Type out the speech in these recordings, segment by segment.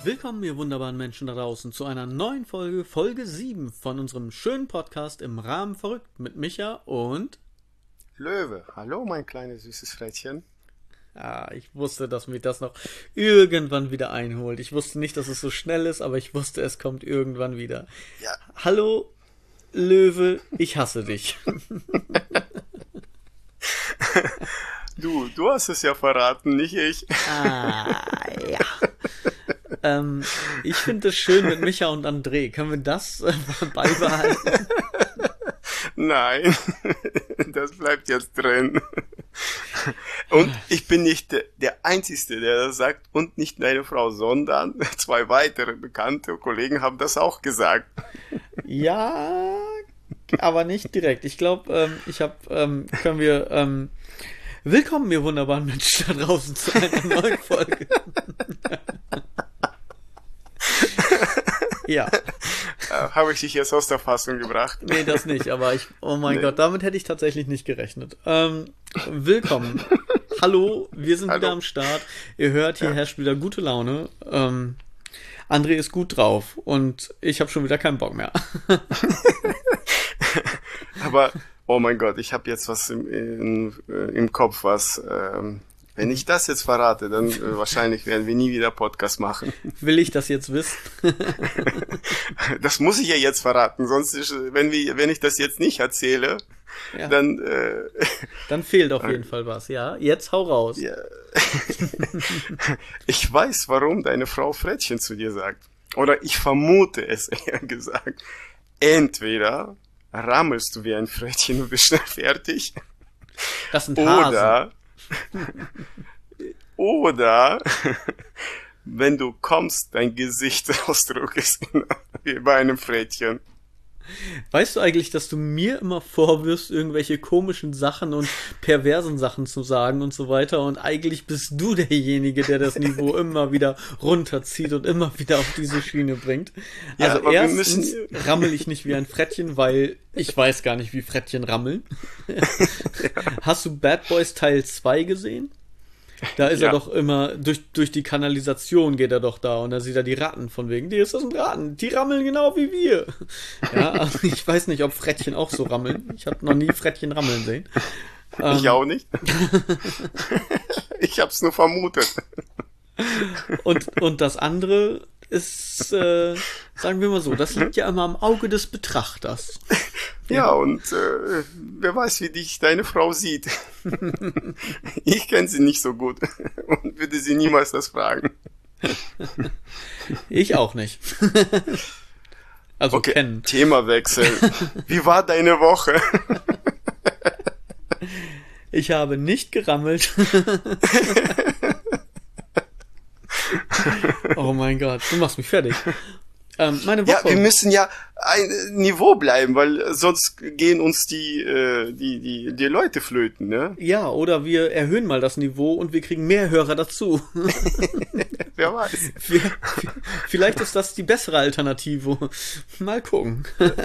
Willkommen, ihr wunderbaren Menschen da draußen, zu einer neuen Folge, Folge 7 von unserem schönen Podcast im Rahmen verrückt mit Micha und Löwe. Hallo, mein kleines süßes Frettchen. ich wusste, dass mich das noch irgendwann wieder einholt. Ich wusste nicht, dass es so schnell ist, aber ich wusste, es kommt irgendwann wieder. Ja. Hallo, Löwe, ich hasse dich. Du hast es ja verraten, nicht ich. Ja. Ich finde es schön mit Micha und André. Können wir das beibehalten? Nein, das bleibt jetzt drin. Und ich bin nicht der Einzige, der das sagt, und nicht meine Frau, sondern 2 weitere bekannte Kollegen haben das auch gesagt. Ja, aber nicht direkt. Ich glaube, können wir, willkommen, ihr wunderbaren Menschen da draußen, zu einer neuen Folge. Ja. Habe ich dich jetzt aus der Fassung gebracht? Nee, das nicht, aber oh mein Gott, damit hätte ich tatsächlich nicht gerechnet. Willkommen. Hallo, wir sind wieder am Start. Ihr hört, hier herrscht wieder gute Laune. André ist gut drauf und ich habe schon wieder keinen Bock mehr. Aber, oh mein Gott, ich habe jetzt was im Kopf, was... Wenn ich das jetzt verrate, dann wahrscheinlich werden wir nie wieder Podcast machen. Will ich das jetzt wissen? Das muss ich ja jetzt verraten, sonst wenn ich das jetzt nicht erzähle, ja. Dann fehlt auf jeden Fall was, ja. Jetzt hau raus. Ja. Ich weiß, warum deine Frau Frettchen zu dir sagt. Oder ich vermute es eher gesagt. Entweder rammelst du wie ein Frettchen und bist schnell fertig. Das sind Hasen. Oder wenn du kommst, dein Gesichtsausdruck ist wie bei einem Frettchen. Weißt du eigentlich, dass du mir immer vorwirfst, irgendwelche komischen Sachen und perversen Sachen zu sagen und so weiter, und eigentlich bist du derjenige, der das Niveau immer wieder runterzieht und immer wieder auf diese Schiene bringt. Also ja, erstens rammel ich nicht wie ein Frettchen, weil ich weiß gar nicht, wie Frettchen rammeln. Ja. Hast du Bad Boys Teil 2 gesehen? Da ist er doch immer, durch die Kanalisation geht er doch da und da sieht er die Ratten von wegen, ist das ein Ratten, die rammeln genau wie wir. Ja, also ich weiß nicht, ob Frettchen auch so rammeln. Ich habe noch nie Frettchen rammeln sehen. Ich auch nicht. Ich hab's nur vermutet. Und das andere ist, sagen wir mal so, das liegt ja immer am Auge des Betrachters. Ja, und wer weiß, wie dich deine Frau sieht. Ich kenne sie nicht so gut und würde sie niemals das fragen. Ich auch nicht. Also okay, kennen. Themawechsel. Wie war deine Woche? Ich habe nicht gerammelt. Oh mein Gott, du machst mich fertig. Meine Woche. Ja, wir müssen ja ein Niveau bleiben, weil sonst gehen uns die Leute flöten, ne? Ja, oder wir erhöhen mal das Niveau und wir kriegen mehr Hörer dazu. Wer weiß. Vielleicht ist das die bessere Alternative. Mal gucken.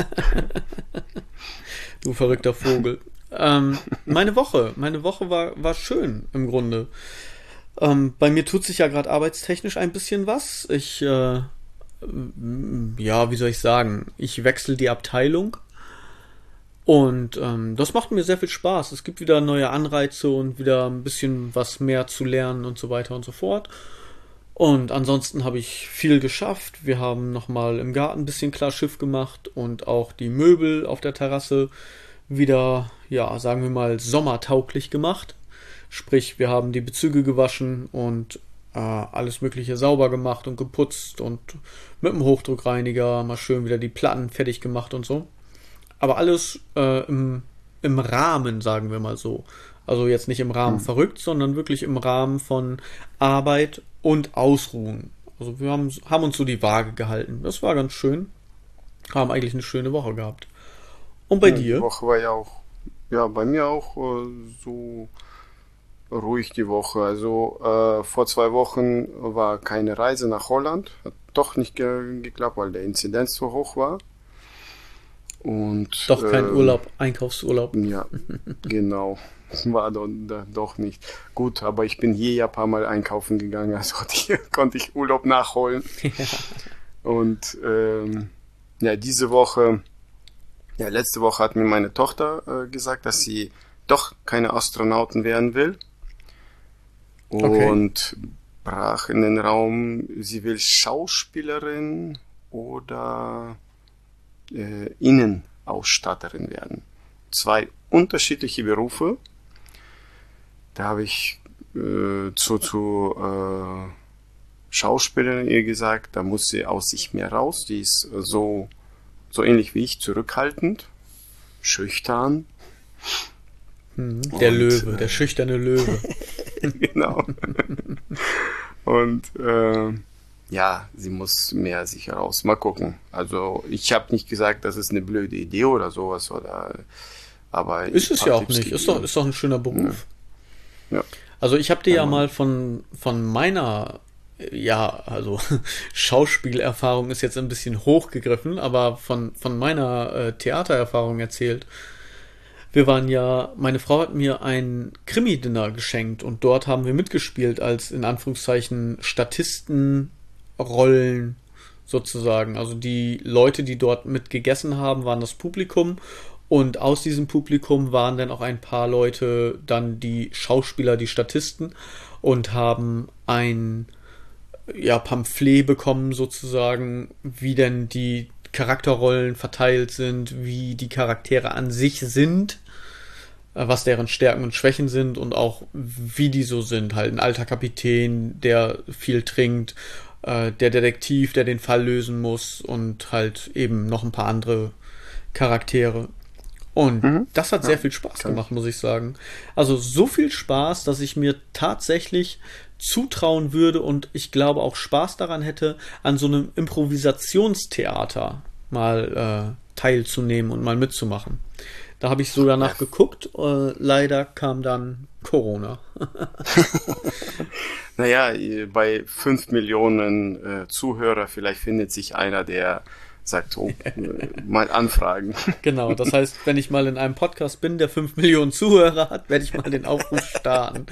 Du verrückter Vogel. Meine Woche war schön im Grunde. Bei mir tut sich ja gerade arbeitstechnisch ein bisschen was. Wie soll ich sagen? Ich wechsle die Abteilung und das macht mir sehr viel Spaß. Es gibt wieder neue Anreize und wieder ein bisschen was mehr zu lernen und so weiter und so fort. Und ansonsten habe ich viel geschafft. Wir haben nochmal im Garten ein bisschen klar Schiff gemacht und auch die Möbel auf der Terrasse wieder, ja, sagen wir mal, sommertauglich gemacht. Sprich, wir haben die Bezüge gewaschen und alles Mögliche sauber gemacht und geputzt und mit dem Hochdruckreiniger mal schön wieder die Platten fertig gemacht und so. Aber alles im Rahmen, sagen wir mal so. Also jetzt nicht im Rahmen verrückt, sondern wirklich im Rahmen von Arbeit und Ausruhen. Also wir haben uns so die Waage gehalten. Das war ganz schön. Haben eigentlich eine schöne Woche gehabt. Und bei dir? Die Woche war ja auch, ja, bei mir auch so ruhig die Woche. Also vor 2 Wochen war keine Reise nach Holland. Hat doch nicht geklappt, weil der Inzidenz so hoch war. Und, Doch kein Urlaub, Einkaufsurlaub. Ja, genau. War doch nicht. Gut, aber ich bin hier ja ein paar Mal einkaufen gegangen, also hier konnte ich Urlaub nachholen. Ja. Und ja, letzte Woche hat mir meine Tochter gesagt, dass sie doch keine Astronauten werden will. Und brach in den Raum, sie will Schauspielerin oder Innenausstatterin werden. 2 unterschiedliche Berufe. Da habe ich zu Schauspielerin ihr gesagt, da muss sie aus sich mehr raus. Die ist so ähnlich wie ich, zurückhaltend, schüchtern. Der Löwe, der schüchterne Löwe. Genau. Und ja, sie muss mehr sich heraus. Mal gucken. Also ich habe nicht gesagt, das ist eine blöde Idee oder sowas, aber ist es ja auch nicht. Ist doch ein schöner Beruf. Ja. Also ich habe dir ja mal von meiner, also Schauspielerfahrung ist jetzt ein bisschen hochgegriffen, aber von meiner Theatererfahrung erzählt. Meine Frau hat mir ein Krimi-Dinner geschenkt und dort haben wir mitgespielt als in Anführungszeichen Statistenrollen sozusagen. Also die Leute, die dort mit gegessen haben, waren das Publikum und aus diesem Publikum waren dann auch ein paar Leute dann die Schauspieler, die Statisten und haben ein Pamphlet bekommen sozusagen, wie denn die Charakterrollen verteilt sind, wie die Charaktere an sich sind, was deren Stärken und Schwächen sind und auch wie die so sind. Halt ein alter Kapitän, der viel trinkt, der Detektiv, der den Fall lösen muss und halt eben noch ein paar andere Charaktere. Und das hat sehr viel Spaß gemacht, muss ich sagen. Also so viel Spaß, dass ich mir tatsächlich zutrauen würde und ich glaube auch Spaß daran hätte, an so einem Improvisationstheater mal teilzunehmen und mal mitzumachen. Da habe ich so danach geguckt, leider kam dann Corona. Naja, bei 5 Millionen Zuhörer vielleicht findet sich einer, der sagt, mal anfragen. Genau, das heißt, wenn ich mal in einem Podcast bin, der 5 Millionen Zuhörer hat, werde ich mal den Aufruf starten.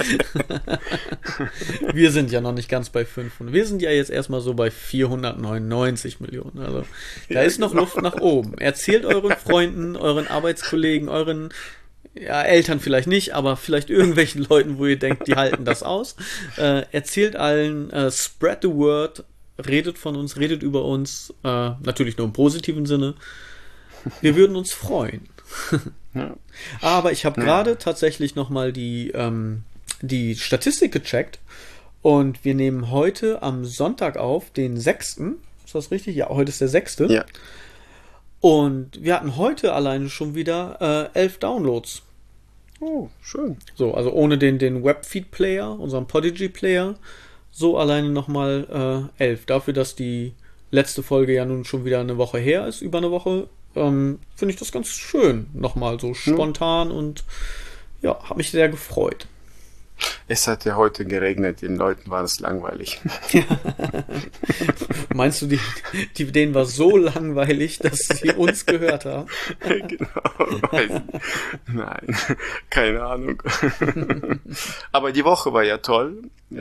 Wir sind ja noch nicht ganz bei 500. Wir sind ja jetzt erstmal so bei 499 Millionen. Also da ist noch Luft nach oben. Erzählt euren Freunden, euren Arbeitskollegen, euren Eltern vielleicht nicht, aber vielleicht irgendwelchen Leuten, wo ihr denkt, die halten das aus. Erzählt allen, spread the word, redet von uns, redet über uns, natürlich nur im positiven Sinne. Wir würden uns freuen. Ja. Aber ich habe gerade tatsächlich nochmal die Statistik gecheckt und wir nehmen heute am Sonntag auf, den 6. Ist das richtig? Ja, heute ist der 6. Ja. Und wir hatten heute alleine schon wieder 11 Downloads. Oh, schön. So, also ohne den Webfeed-Player, unseren Podigy-Player, so alleine nochmal 11. Dafür, dass die letzte Folge ja nun schon wieder eine Woche her ist, über eine Woche, finde ich das ganz schön. Nochmal so spontan und ja, habe mich sehr gefreut. Es hat ja heute geregnet, den Leuten war es langweilig. Meinst du, denen war so langweilig, dass sie uns gehört haben? Genau. Nein, keine Ahnung. Aber die Woche war ja toll,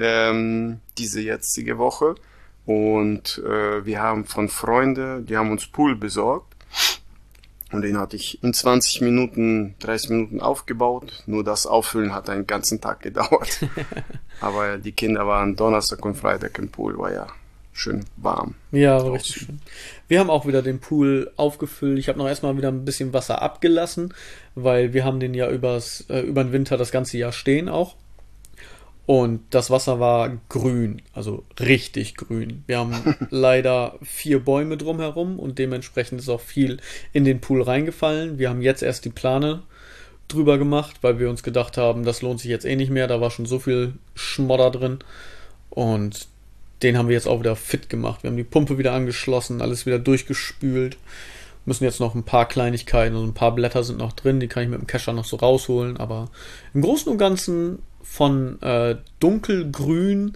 diese jetzige Woche. Und wir haben von Freunden, die haben uns Pool besorgt. Und den hatte ich in 30 Minuten aufgebaut. Nur das Auffüllen hat einen ganzen Tag gedauert. Aber die Kinder waren Donnerstag und Freitag im Pool, war ja schön warm. Ja, war richtig schön. Wir haben auch wieder den Pool aufgefüllt. Ich habe noch erstmal wieder ein bisschen Wasser abgelassen, weil wir haben den ja über den Winter das ganze Jahr stehen auch. Und das Wasser war grün, also richtig grün. Wir haben leider 4 Bäume drumherum und dementsprechend ist auch viel in den Pool reingefallen. Wir haben jetzt erst die Plane drüber gemacht, weil wir uns gedacht haben, das lohnt sich jetzt eh nicht mehr. Da war schon so viel Schmodder drin und den haben wir jetzt auch wieder fit gemacht. Wir haben die Pumpe wieder angeschlossen, alles wieder durchgespült. Müssen jetzt noch ein paar Kleinigkeiten, also ein paar Blätter sind noch drin, die kann ich mit dem Kescher noch so rausholen, aber im Großen und Ganzen von dunkelgrün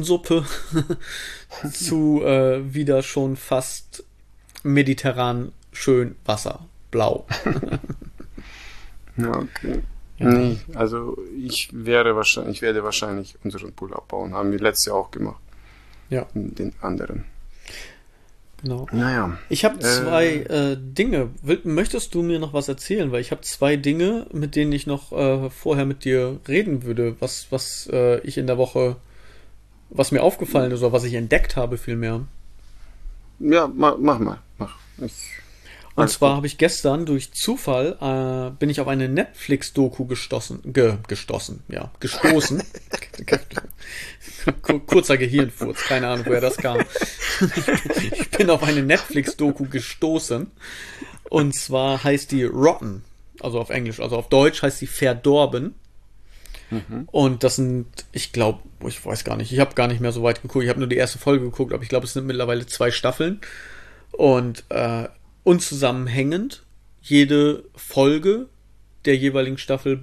Erbsensuppe zu wieder schon fast mediterran schön Wasser, blau. Ja, okay. Ja. Nee, also ich werde wahrscheinlich unseren Pool abbauen. Haben wir letztes Jahr auch gemacht. Ja. Den anderen. Genau. Naja. Ich habe zwei Dinge. Möchtest du mir noch was erzählen? Weil ich habe zwei Dinge, mit denen ich noch vorher mit dir reden würde, was ich in der Woche, was mir aufgefallen ist oder was ich entdeckt habe vielmehr. Ja, mach mal. Und zwar habe ich gestern durch Zufall bin ich auf eine Netflix-Doku gestoßen. Kurzer Gehirnfurz, keine Ahnung, woher das kam. Ich bin auf eine Netflix-Doku gestoßen. Und zwar heißt die Rotten, also auf Englisch, also auf Deutsch heißt die Verdorben. Und das sind, ich glaube, ich weiß gar nicht, ich habe gar nicht mehr so weit geguckt, ich habe nur die erste Folge geguckt, aber ich glaube, es sind mittlerweile 2 Staffeln. Und unzusammenhängend, jede Folge der jeweiligen Staffel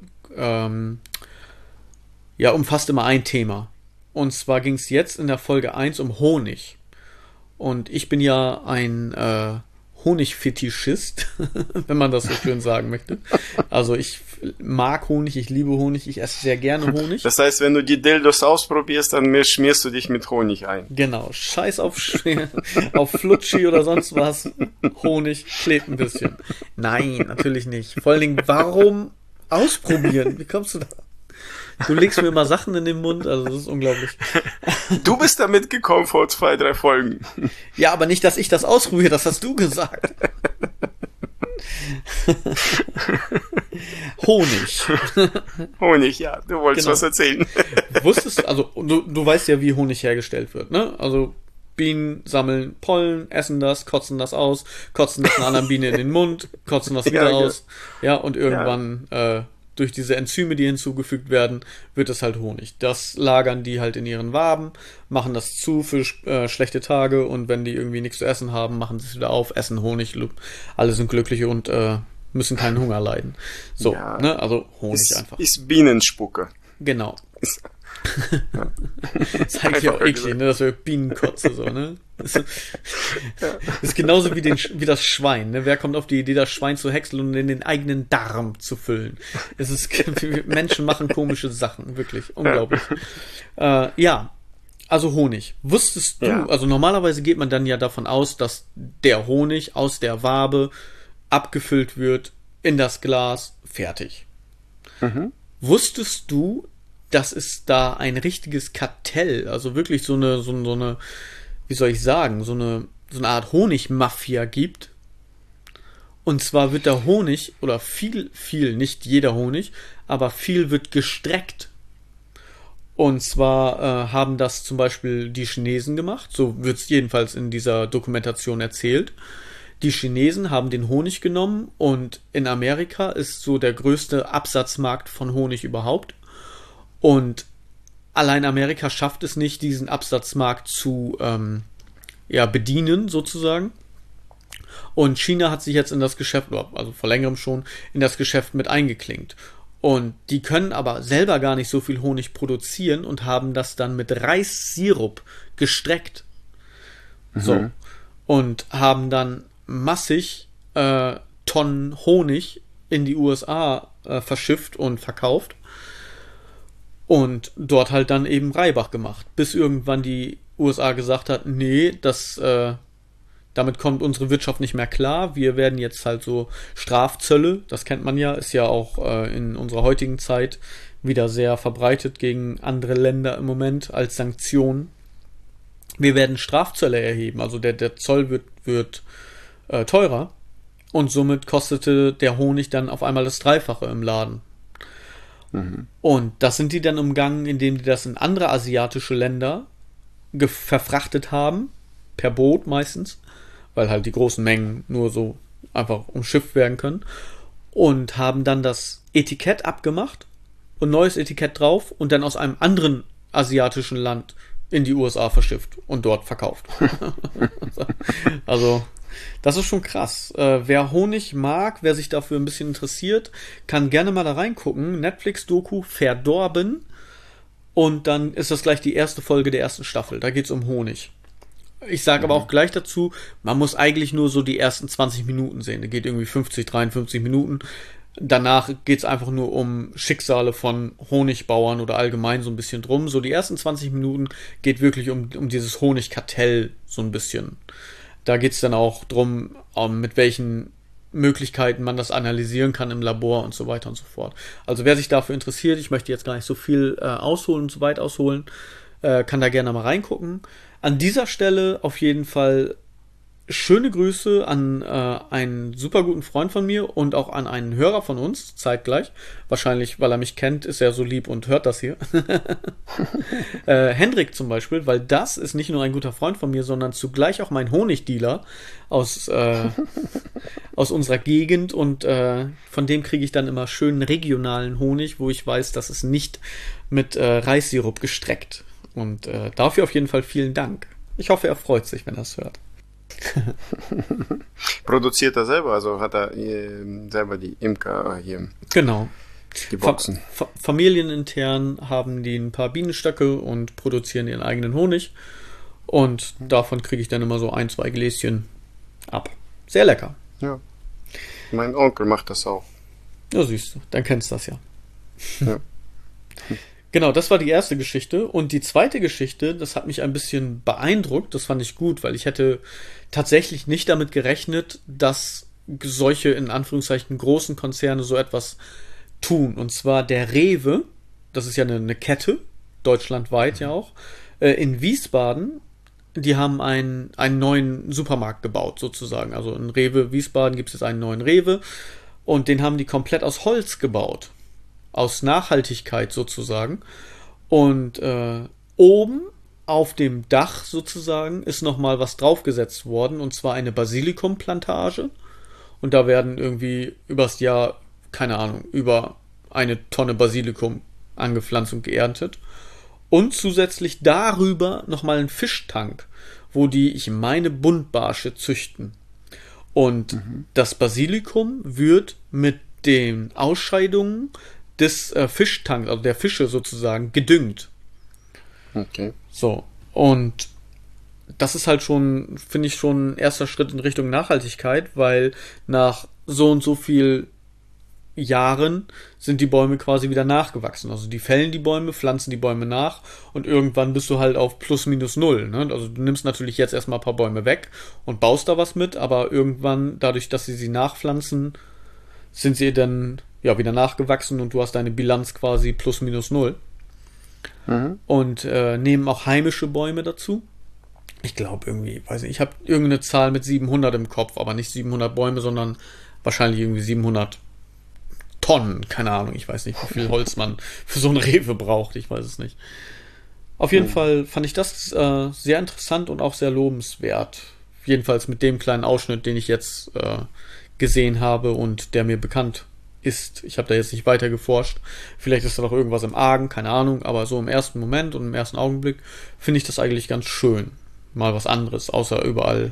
umfasst immer ein Thema. Und zwar ging es jetzt in der Folge 1 um Honig. Und ich bin ja ein Honigfetischist, wenn man das so schön sagen möchte. Also ich mag Honig, ich liebe Honig, ich esse sehr gerne Honig. Das heißt, wenn du die Dildos ausprobierst, dann schmierst du dich mit Honig ein. Genau, scheiß auf Flutschi oder sonst was. Honig klebt ein bisschen. Nein, natürlich nicht. Vor allen Dingen, warum ausprobieren? Wie kommst du da? Du legst mir immer Sachen in den Mund, also das ist unglaublich. Du bist damit gekommen vor 2, 3 Folgen. Ja, aber nicht, dass ich das ausprobiere, das hast du gesagt. Honig. Honig, ja, du wolltest was erzählen. Wusstest du, also du weißt ja, wie Honig hergestellt wird, ne? Also Bienen sammeln Pollen, essen das, kotzen das aus, kotzen das einer anderen Biene in den Mund, kotzen das wieder aus. Ja, und irgendwann durch diese Enzyme, die hinzugefügt werden, wird es halt Honig. Das lagern die halt in ihren Waben, machen das zu für schlechte Tage und wenn die irgendwie nichts zu essen haben, machen sie es wieder auf, essen Honig, alle sind glücklich und müssen keinen Hunger leiden. So, ja, ne, also Honig einfach. Ist Bienenspucke. Genau. Das ist eigentlich auch eklig, ne? Das wäre Bienenkotze so, ne? Das ist genauso wie das Schwein, ne? Wer kommt auf die Idee, das Schwein zu häckseln und in den eigenen Darm zu füllen? Menschen machen komische Sachen, wirklich. Unglaublich. Ja, also Honig. Wusstest du, also normalerweise geht man dann ja davon aus, dass der Honig aus der Wabe abgefüllt wird, in das Glas, fertig. Wusstest du, dass es da ein richtiges Kartell, also wirklich so eine, wie soll ich sagen, so eine Art Honigmafia gibt? Und zwar wird der Honig, oder viel, nicht jeder Honig, aber viel wird gestreckt. Und zwar haben das zum Beispiel die Chinesen gemacht, so wird es jedenfalls in dieser Dokumentation erzählt. Die Chinesen haben den Honig genommen und in Amerika ist so der größte Absatzmarkt von Honig überhaupt. Und allein Amerika schafft es nicht, diesen Absatzmarkt zu bedienen, sozusagen. Und China hat sich jetzt in das Geschäft, also vor längerem schon, in das Geschäft mit eingeklinkt. Und die können aber selber gar nicht so viel Honig produzieren und haben das dann mit Reissirup gestreckt. So. Und haben dann massig Tonnen Honig in die USA verschifft und verkauft. Und dort halt dann eben Reibach gemacht. Bis irgendwann die USA gesagt hat, nee, damit kommt unsere Wirtschaft nicht mehr klar. Wir werden jetzt halt so Strafzölle, das kennt man ja, ist ja auch in unserer heutigen Zeit wieder sehr verbreitet gegen andere Länder im Moment als Sanktionen. Wir werden Strafzölle erheben, also der Zoll wird teurer und somit kostete der Honig dann auf einmal das Dreifache im Laden. Und das sind die dann umgangen, indem die das in andere asiatische Länder verfrachtet haben, per Boot meistens, weil halt die großen Mengen nur so einfach umschifft werden können, und haben dann das Etikett abgemacht und neues Etikett drauf und dann aus einem anderen asiatischen Land in die USA verschifft und dort verkauft. Also das ist schon krass. Wer Honig mag, wer sich dafür ein bisschen interessiert, kann gerne mal da reingucken. Netflix-Doku Verdorben. Und dann ist das gleich die erste Folge der ersten Staffel. Da geht es um Honig. Ich sage aber auch gleich dazu, man muss eigentlich nur so die ersten 20 Minuten sehen. Der geht irgendwie 50, 53 Minuten. Danach geht's einfach nur um Schicksale von Honigbauern oder allgemein so ein bisschen drum. So die ersten 20 Minuten geht wirklich um dieses Honigkartell so ein bisschen. Da geht's dann auch drum, mit welchen Möglichkeiten man das analysieren kann im Labor und so weiter und so fort. Also wer sich dafür interessiert, ich möchte jetzt gar nicht so viel ausholen, zu weit ausholen, kann da gerne mal reingucken. An dieser Stelle auf jeden Fall schöne Grüße an einen super guten Freund von mir und auch an einen Hörer von uns, zeitgleich. Wahrscheinlich, weil er mich kennt, ist er so lieb und hört das hier. Hendrik zum Beispiel, weil das ist nicht nur ein guter Freund von mir, sondern zugleich auch mein Honigdealer aus unserer Gegend und von dem kriege ich dann immer schönen regionalen Honig, wo ich weiß, dass es nicht mit Reissirup gestreckt. Und dafür auf jeden Fall vielen Dank. Ich hoffe, er freut sich, wenn er es hört. Produziert er selber, also hat er selber die Imker hier. Genau. Die Boxen. Familienintern haben die ein paar Bienenstöcke und produzieren ihren eigenen Honig. Und davon kriege ich dann immer so 1, 2 Gläschen ab. Sehr lecker. Ja. Mein Onkel macht das auch. Ja, siehst du, dann kennst du das ja. Ja. Genau, das war die erste Geschichte. Und die zweite Geschichte, das hat mich ein bisschen beeindruckt. Das fand ich gut, weil ich hätte tatsächlich nicht damit gerechnet, dass solche, in Anführungszeichen, großen Konzerne so etwas tun. Und zwar der Rewe, das ist ja eine Kette, deutschlandweit ja auch, in Wiesbaden, die haben einen neuen Supermarkt gebaut, sozusagen. Also in Rewe Wiesbaden gibt es jetzt einen neuen Rewe und den haben die komplett aus Holz gebaut. Aus Nachhaltigkeit sozusagen. Und oben auf dem Dach sozusagen ist nochmal was draufgesetzt worden, und zwar eine Basilikumplantage. Und da werden irgendwie übers Jahr, keine Ahnung, über 1 Tonne Basilikum angepflanzt und geerntet. Und zusätzlich darüber nochmal ein Fischtank, wo die, ich meine, Buntbarsche züchten. Und das Basilikum wird mit den Ausscheidungen des Fischtanks, also der Fische sozusagen, gedüngt. Okay. So, und das ist halt schon, finde ich, schon ein erster Schritt in Richtung Nachhaltigkeit, weil nach so und so viel Jahren sind die Bäume quasi wieder nachgewachsen. Also die fällen die Bäume, pflanzen die Bäume nach und irgendwann bist du halt auf plus minus null. Ne? Also du nimmst natürlich jetzt erstmal ein paar Bäume weg und baust da was mit, aber irgendwann, dadurch, dass sie nachpflanzen, sind sie dann ja wieder nachgewachsen und du hast deine Bilanz quasi plus minus null. Und nehmen auch heimische Bäume dazu. Ich glaube irgendwie, weiß nicht, ich habe irgendeine Zahl mit 700 im Kopf, aber nicht 700 Bäume, sondern wahrscheinlich irgendwie 700 Tonnen, keine Ahnung, ich weiß nicht, wie viel Holz man für so eine Rewe braucht, ich weiß es nicht. Auf jeden Fall fand ich das sehr interessant und auch sehr lobenswert. Jedenfalls mit dem kleinen Ausschnitt, den ich jetzt gesehen habe und der mir bekannt ist. Ich habe da jetzt nicht weiter geforscht. Vielleicht ist da noch irgendwas im Argen, keine Ahnung, aber so im ersten Moment und im ersten Augenblick finde ich das eigentlich ganz schön. Mal was anderes, außer überall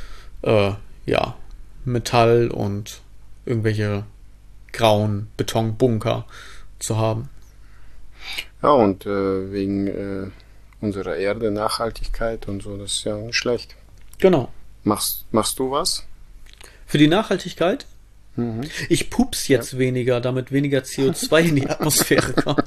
Metall und irgendwelche grauen Betonbunker zu haben. Ja, und wegen unserer Erde, Nachhaltigkeit und so, das ist ja nicht schlecht. Genau. Machst du was? Für die Nachhaltigkeit? Ich pups jetzt weniger, damit weniger CO2 in die Atmosphäre kommt.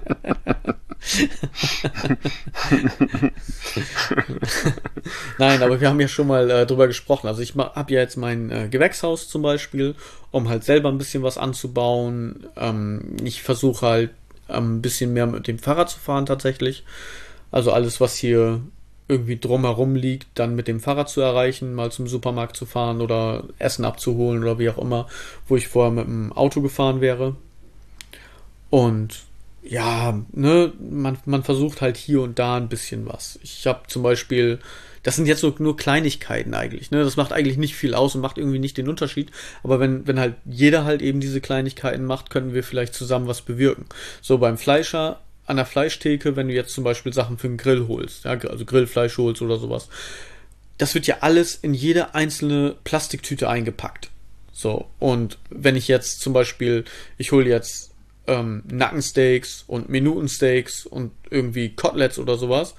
Nein, aber wir haben ja schon mal drüber gesprochen. Also ich habe ja jetzt mein Gewächshaus zum Beispiel, um halt selber ein bisschen was anzubauen. Ich versuche halt ein bisschen mehr mit dem Fahrrad zu fahren tatsächlich. Also alles, was hier irgendwie drumherum liegt, dann mit dem Fahrrad zu erreichen, mal zum Supermarkt zu fahren oder Essen abzuholen oder wie auch immer, wo ich vorher mit dem Auto gefahren wäre. Und ja, ne, man versucht halt hier und da ein bisschen was. Ich habe zum Beispiel, das sind jetzt nur Kleinigkeiten eigentlich, ne, das macht eigentlich nicht viel aus und macht irgendwie nicht den Unterschied, aber wenn halt jeder halt eben diese Kleinigkeiten macht, könnten wir vielleicht zusammen was bewirken. So beim Fleischer, an der Fleischtheke, wenn du jetzt zum Beispiel Sachen für den Grill holst, ja, also Grillfleisch holst oder sowas, das wird ja alles in jede einzelne Plastiktüte eingepackt. So, und wenn ich jetzt zum Beispiel, ich hole jetzt Nackensteaks und Minutensteaks und irgendwie Koteletts oder sowas,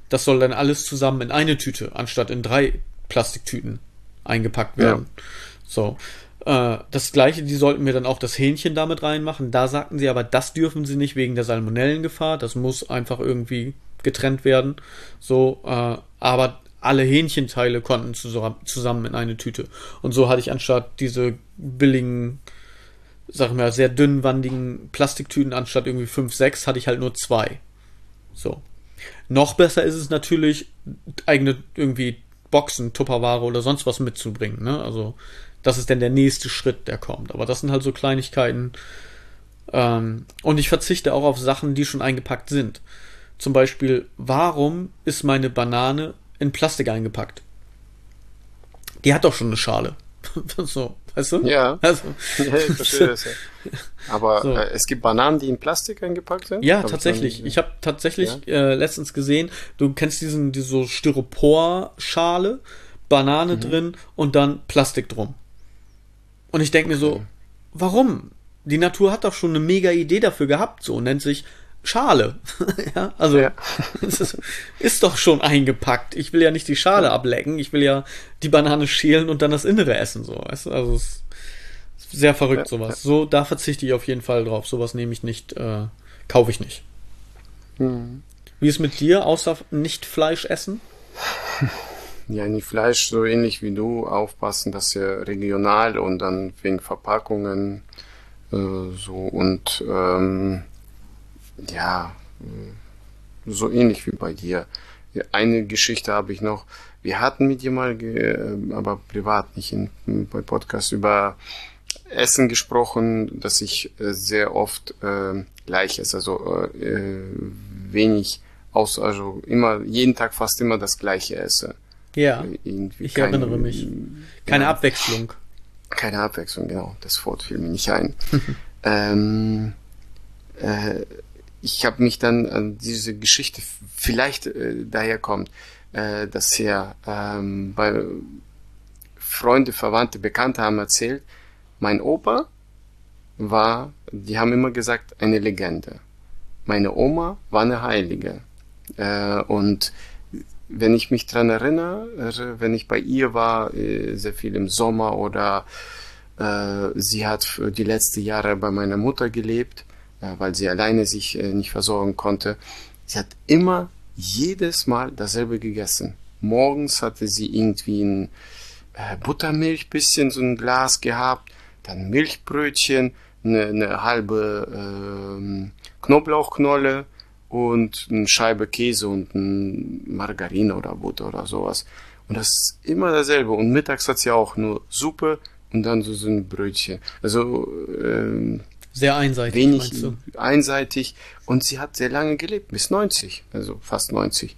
Das soll dann alles zusammen in eine Tüte, anstatt in 3 Plastiktüten eingepackt werden. Ja. So. Das gleiche, die sollten mir dann auch das Hähnchen damit reinmachen. Da sagten sie aber, das dürfen sie nicht wegen der Salmonellengefahr. Das muss einfach irgendwie getrennt werden. So, aber alle Hähnchenteile konnten zusammen in eine Tüte. Und so hatte ich anstatt diese billigen, sag ich mal, sehr dünnwandigen Plastiktüten, anstatt irgendwie 5, 6, hatte ich halt nur 2. So. Noch besser ist es natürlich, eigene irgendwie Boxen, Tupperware oder sonst was mitzubringen. Ne? Also das ist dann der nächste Schritt, der kommt. Aber das sind halt so Kleinigkeiten. Und ich verzichte auch auf Sachen, die schon eingepackt sind. Zum Beispiel, warum ist meine Banane in Plastik eingepackt? Die hat doch schon eine Schale. So, weißt du? Ja, also, ja, ich verstehe das ja. Aber so. Es gibt Bananen, die in Plastik eingepackt sind? Ja, tatsächlich. Ich habe tatsächlich letztens gesehen, du kennst diese so Styropor-Schale, Banane drin und dann Plastik drum. Und ich denke mir so, warum? Die Natur hat doch schon eine mega Idee dafür gehabt, so nennt sich Schale. Ja, also es ist doch schon eingepackt. Ich will ja nicht die Schale ablecken, ich will ja die Banane schälen und dann das Innere essen, so. Weißt du? Also es ist sehr verrückt, sowas. So, da verzichte ich auf jeden Fall drauf. Sowas nehme ich nicht, kaufe ich nicht. Wie ist mit dir, außer nicht Fleisch essen? Ja, nicht Fleisch, so ähnlich wie du, aufpassen, dass ja regional und dann wegen Verpackungen so und ja, so ähnlich wie bei dir. Eine Geschichte habe ich noch. Wir hatten mit dir mal, aber privat, nicht bei Podcast, über Essen gesprochen, dass ich sehr oft gleich esse, also wenig also immer, jeden Tag fast immer das Gleiche esse. Ja, ich erinnere mich. Keine Abwechslung. Keine Abwechslung, genau. Das Wort fiel mir nicht ein. Ich habe mich dann an diese Geschichte vielleicht daher kommt, dass ja bei Freunde, Verwandte, Bekannte haben erzählt, mein Opa die haben immer gesagt, eine Legende. Meine Oma war eine Heilige. Und wenn ich mich dran erinnere, wenn ich bei ihr war, sehr viel im Sommer oder sie hat die letzten Jahre bei meiner Mutter gelebt, weil sie alleine sich nicht versorgen konnte. Sie hat immer jedes Mal dasselbe gegessen. Morgens hatte sie irgendwie ein Buttermilch, bisschen so ein Glas gehabt, dann Milchbrötchen, eine halbe Knoblauchknolle und eine Scheibe Käse und ein Margarine oder Butter oder sowas. Und das ist immer dasselbe. Und mittags hat sie auch nur Suppe und dann so ein Brötchen. Also sehr einseitig, wenig meinst du? Einseitig. Und sie hat sehr lange gelebt, bis 90, also fast 90.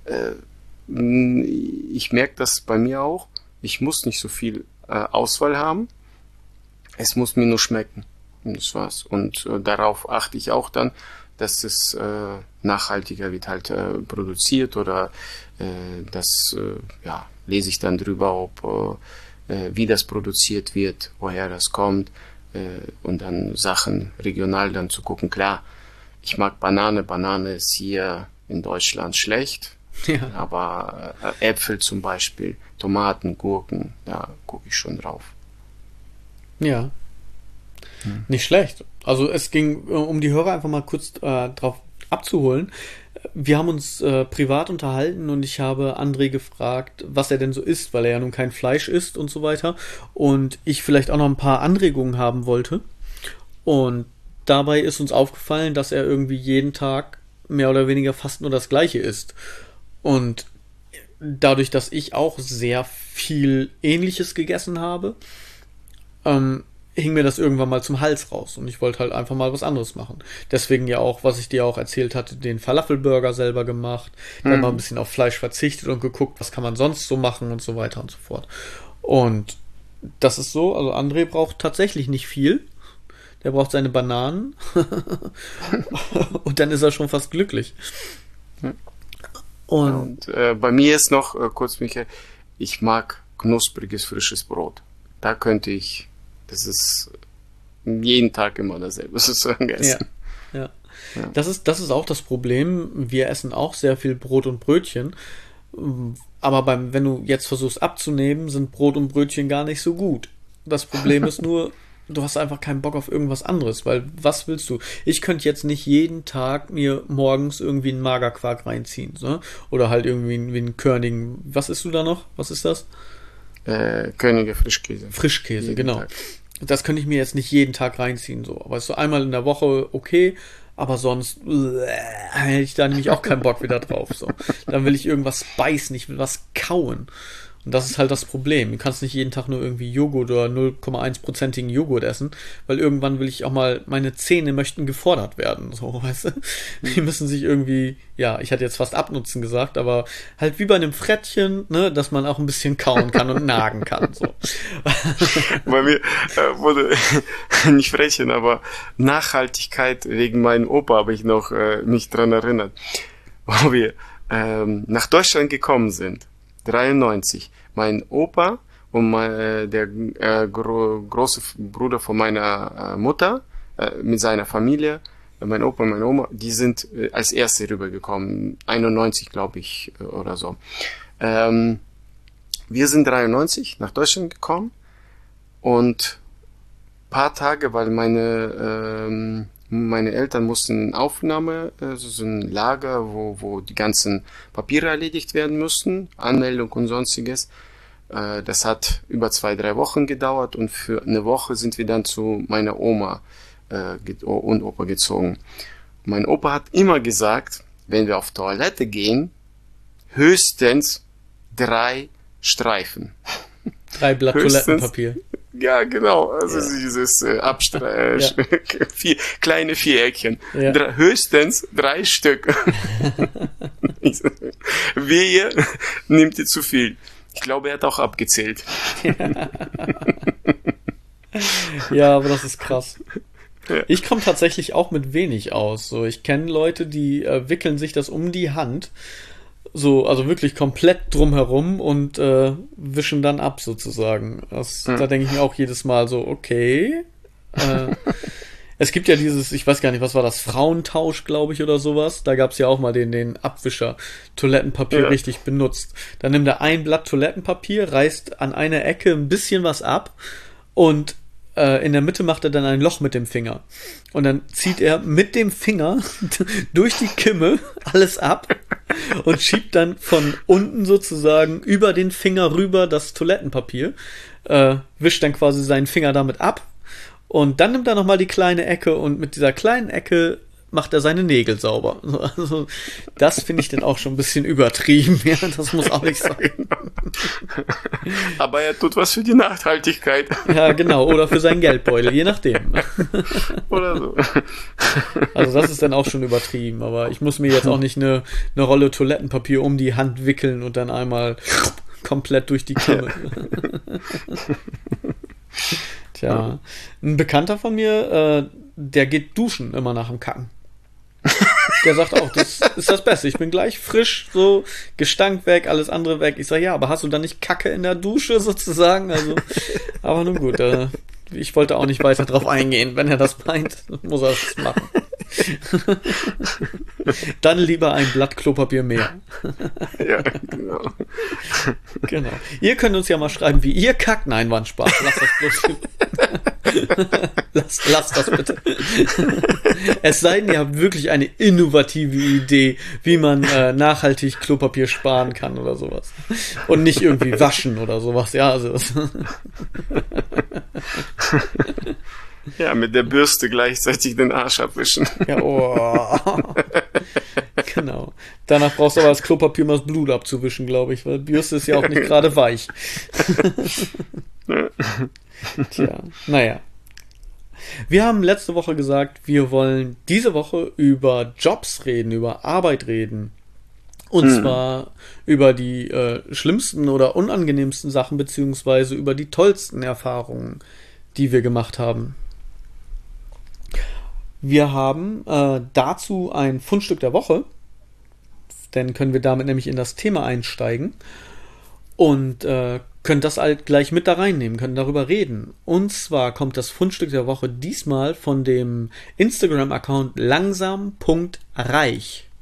Ich merke das bei mir auch. Ich muss nicht so viel Auswahl haben. Es muss mir nur schmecken. Und das war's. Und darauf achte ich auch dann, dass es nachhaltiger wird halt produziert oder lese ich dann drüber, wie das produziert wird, woher das kommt und dann Sachen regional dann zu gucken. Klar, ich mag Banane. Banane ist hier in Deutschland schlecht, aber Äpfel zum Beispiel, Tomaten, Gurken, da gucke ich schon drauf. Ja. Nicht schlecht. Also es ging, um die Hörer einfach mal kurz drauf abzuholen. Wir haben uns privat unterhalten und ich habe André gefragt, was er denn so isst, weil er ja nun kein Fleisch isst und so weiter. Und ich vielleicht auch noch ein paar Anregungen haben wollte. Und dabei ist uns aufgefallen, dass er irgendwie jeden Tag mehr oder weniger fast nur das Gleiche isst. Und dadurch, dass ich auch sehr viel Ähnliches gegessen habe, hing mir das irgendwann mal zum Hals raus und ich wollte halt einfach mal was anderes machen. Deswegen ja auch, was ich dir auch erzählt hatte, den Falafelburger selber gemacht, dann mal ein bisschen auf Fleisch verzichtet und geguckt, was kann man sonst so machen und so weiter und so fort. Und das ist so, also André braucht tatsächlich nicht viel. Der braucht seine Bananen und dann ist er schon fast glücklich. Und bei mir ist noch, kurz Michael, ich mag knuspriges, frisches Brot. Da könnte ich, das ist jeden Tag immer dasselbe sozusagen essen. Ja. Ja. Das ist auch das Problem. Wir essen auch sehr viel Brot und Brötchen. Aber wenn du jetzt versuchst abzunehmen, sind Brot und Brötchen gar nicht so gut. Das Problem ist nur, du hast einfach keinen Bock auf irgendwas anderes, weil was willst du? Ich könnte jetzt nicht jeden Tag mir morgens irgendwie einen Magerquark reinziehen, ne? Oder halt irgendwie einen Körnigen. Was isst du da noch? Was ist das? Könige Frischkäse. Frischkäse, Jeden genau. Tag. Das könnte ich mir jetzt nicht jeden Tag reinziehen, so. Aber so einmal in der Woche okay, aber sonst hätte ich da nämlich auch keinen Bock wieder drauf, so. Dann will ich irgendwas beißen, ich will was kauen. Und das ist halt das Problem. Du kannst nicht jeden Tag nur irgendwie Joghurt oder 0,1%igen Joghurt essen, weil irgendwann will ich auch mal, meine Zähne möchten gefordert werden, so, weißt du? Die müssen sich irgendwie, ja, ich hatte jetzt fast abnutzen gesagt, aber halt wie bei einem Frettchen, ne, dass man auch ein bisschen kauen kann und nagen kann, so. Bei mir wurde nicht Frettchen, aber Nachhaltigkeit wegen meinem Opa habe ich noch mich dran erinnert, wo wir nach Deutschland gekommen sind. 93. Mein Opa und der große Bruder von meiner Mutter mit seiner Familie, mein Opa und meine Oma, die sind als erste rübergekommen. 91, glaube ich, oder so. Wir sind 93 nach Deutschland gekommen und paar Tage, weil meine Eltern mussten in Aufnahme, so ein Lager, wo die ganzen Papiere erledigt werden mussten, Anmeldung und sonstiges. Das hat über 2-3 Wochen gedauert und für eine Woche sind wir dann zu meiner Oma und Opa gezogen. Mein Opa hat immer gesagt, wenn wir auf Toilette gehen, höchstens 3 Streifen. 3 Blatt Toilettenpapier. Ja, genau. Also dieses kleine Viereckchen. Ja. Höchstens 3 Stück. Wehe, nimmt ihr zu viel. Ich glaube, er hat auch abgezählt. Ja, aber das ist krass. Ja. Ich komme tatsächlich auch mit wenig aus. So, ich kenne Leute, die wickeln sich das um die Hand. So, also wirklich komplett drumherum und wischen dann ab sozusagen. Da denke ich mir auch jedes Mal so, okay. Es gibt ja dieses, ich weiß gar nicht, was war das, Frauentausch, glaube ich, oder sowas. Da gab es ja auch mal den Abwischer, Toilettenpapier richtig benutzt. Dann nimmt er ein Blatt Toilettenpapier, reißt an einer Ecke ein bisschen was ab und in der Mitte macht er dann ein Loch mit dem Finger. Und dann zieht er mit dem Finger durch die Kimme alles ab und schiebt dann von unten sozusagen über den Finger rüber das Toilettenpapier, wischt dann quasi seinen Finger damit ab und dann nimmt er nochmal die kleine Ecke und mit dieser kleinen Ecke macht er seine Nägel sauber. Also, das finde ich dann auch schon ein bisschen übertrieben. Ja, das muss auch nicht sein. Aber er tut was für die Nachhaltigkeit. Ja, genau. Oder für seinen Geldbeutel, je nachdem. Oder so. Also das ist dann auch schon übertrieben. Aber ich muss mir jetzt auch nicht eine Rolle Toilettenpapier um die Hand wickeln und dann einmal komplett durch die Kimme. Tja, ein Bekannter von mir, der geht duschen immer nach dem Kacken. Der sagt auch, das ist das Beste. Ich bin gleich frisch, so Gestank weg, alles andere weg. Ich sage, ja, aber hast du dann nicht Kacke in der Dusche sozusagen? Also, aber nun gut, ich wollte auch nicht weiter drauf eingehen. Wenn er das meint, muss er es machen. Dann lieber ein Blatt Klopapier mehr. Ja, genau. Genau. Ihr könnt uns ja mal schreiben, wie ihr kackt. Nein, war ein Spaß. Lasst das bloß. Lasst das bitte. Es sei denn, ihr habt wirklich eine innovative Idee, wie man nachhaltig Klopapier sparen kann oder sowas. Und nicht irgendwie waschen oder sowas. Ja, also. Ja, mit der Bürste gleichzeitig den Arsch abwischen. Ja, oh. Genau. Danach brauchst du aber das Klopapier, um das Blut abzuwischen, glaube ich, weil Bürste ist ja auch nicht gerade weich. Tja, naja. Wir haben letzte Woche gesagt, wir wollen diese Woche über Jobs reden, über Arbeit reden. Und zwar über die schlimmsten oder unangenehmsten Sachen, beziehungsweise über die tollsten Erfahrungen, die wir gemacht haben. Wir haben dazu ein Fundstück der Woche, dann können wir damit nämlich in das Thema einsteigen und können das halt gleich mit da reinnehmen, können darüber reden. Und zwar kommt das Fundstück der Woche diesmal von dem Instagram-Account langsam.reich.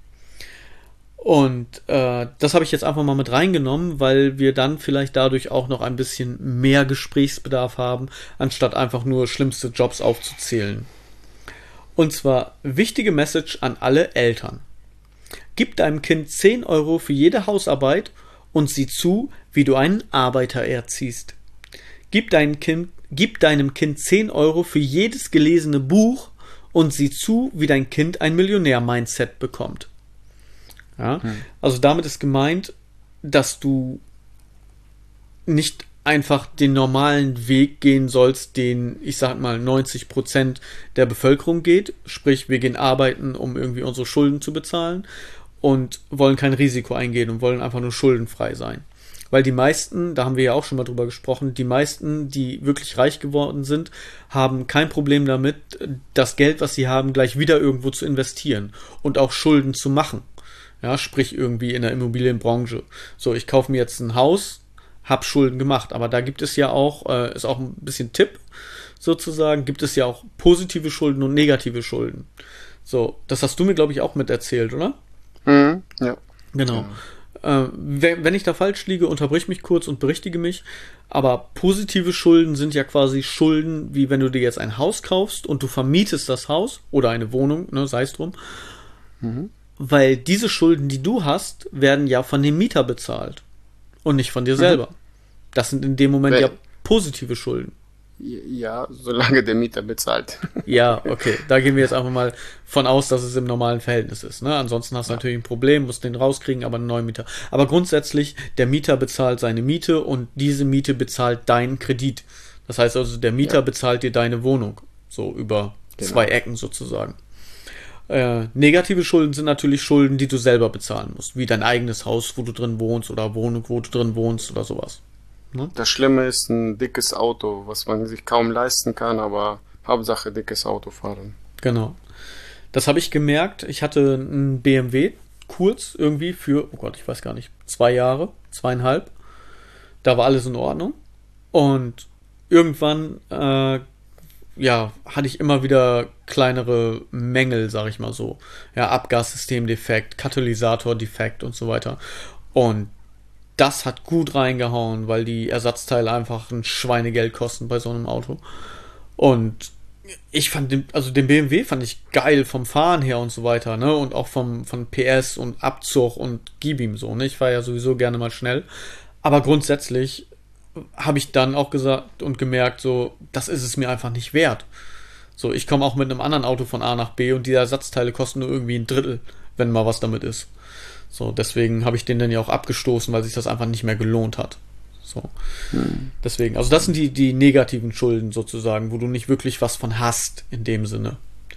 Und das habe ich jetzt einfach mal mit reingenommen, weil wir dann vielleicht dadurch auch noch ein bisschen mehr Gesprächsbedarf haben, anstatt einfach nur schlimmste Jobs aufzuzählen. Und zwar wichtige Message an alle Eltern. Gib deinem Kind 10 Euro für jede Hausarbeit und sieh zu, wie du einen Arbeiter erziehst. Gib deinem Kind 10 Euro für jedes gelesene Buch und sieh zu, wie dein Kind ein Millionär-Mindset bekommt. Ja? Also damit ist gemeint, dass du nicht einfach den normalen Weg gehen sollst, den, ich sag mal, 90% der Bevölkerung geht. Sprich, wir gehen arbeiten, um irgendwie unsere Schulden zu bezahlen und wollen kein Risiko eingehen und wollen einfach nur schuldenfrei sein. Weil die meisten, da haben wir ja auch schon mal drüber gesprochen, die meisten, die wirklich reich geworden sind, haben kein Problem damit, das Geld, was sie haben, gleich wieder irgendwo zu investieren und auch Schulden zu machen. Ja, sprich irgendwie in der Immobilienbranche. So, ich kaufe mir jetzt ein Haus, hab Schulden gemacht, aber da gibt es ja auch, ist auch ein bisschen Tipp sozusagen, gibt es ja auch positive Schulden und negative Schulden. So, das hast du mir, glaube ich, auch mit erzählt, oder? Ja. Genau. Wenn ich da falsch liege, unterbrich mich kurz und berichtige mich. Aber positive Schulden sind ja quasi Schulden, wie wenn du dir jetzt ein Haus kaufst und du vermietest das Haus oder eine Wohnung, ne, sei es drum. Weil diese Schulden, die du hast, werden ja von dem Mieter bezahlt und nicht von dir selber. Das sind in dem Moment ja positive Schulden. Ja, solange der Mieter bezahlt. Ja, okay. Da gehen wir jetzt einfach mal von aus, dass es im normalen Verhältnis ist. Ne? Ansonsten hast du natürlich ein Problem, musst den rauskriegen, aber einen neuen Mieter. Aber grundsätzlich, der Mieter bezahlt seine Miete und diese Miete bezahlt deinen Kredit. Das heißt also, der Mieter bezahlt dir deine Wohnung. So über zwei Ecken sozusagen. Negative Schulden sind natürlich Schulden, die du selber bezahlen musst. Wie dein eigenes Haus, wo du drin wohnst oder Wohnung, wo du drin wohnst oder sowas. Ne? Das Schlimme ist ein dickes Auto, was man sich kaum leisten kann, aber Hauptsache dickes Auto fahren. Genau. Das habe ich gemerkt. Ich hatte einen BMW kurz irgendwie für, oh Gott, ich weiß gar nicht, 2 Jahre, 2,5. Da war alles in Ordnung. Und irgendwann, hatte ich immer wieder kleinere Mängel, sag ich mal so. Ja, Abgassystemdefekt, Katalysatordefekt und so weiter. Und das hat gut reingehauen, weil die Ersatzteile einfach ein Schweinegeld kosten bei so einem Auto. Und ich fand den BMW fand ich geil vom Fahren her und so weiter, ne? Und auch von PS und Abzug und gib ihm so, ne? Ich fahre ja sowieso gerne mal schnell. Aber grundsätzlich habe ich dann auch gesagt und gemerkt, so, das ist es mir einfach nicht wert. So, ich komme auch mit einem anderen Auto von A nach B und die Ersatzteile kosten nur irgendwie 1/3, wenn mal was damit ist. So, deswegen habe ich den dann ja auch abgestoßen, weil sich das einfach nicht mehr gelohnt hat. So. Deswegen, also das sind die negativen Schulden sozusagen, wo du nicht wirklich was von hast, in dem Sinne.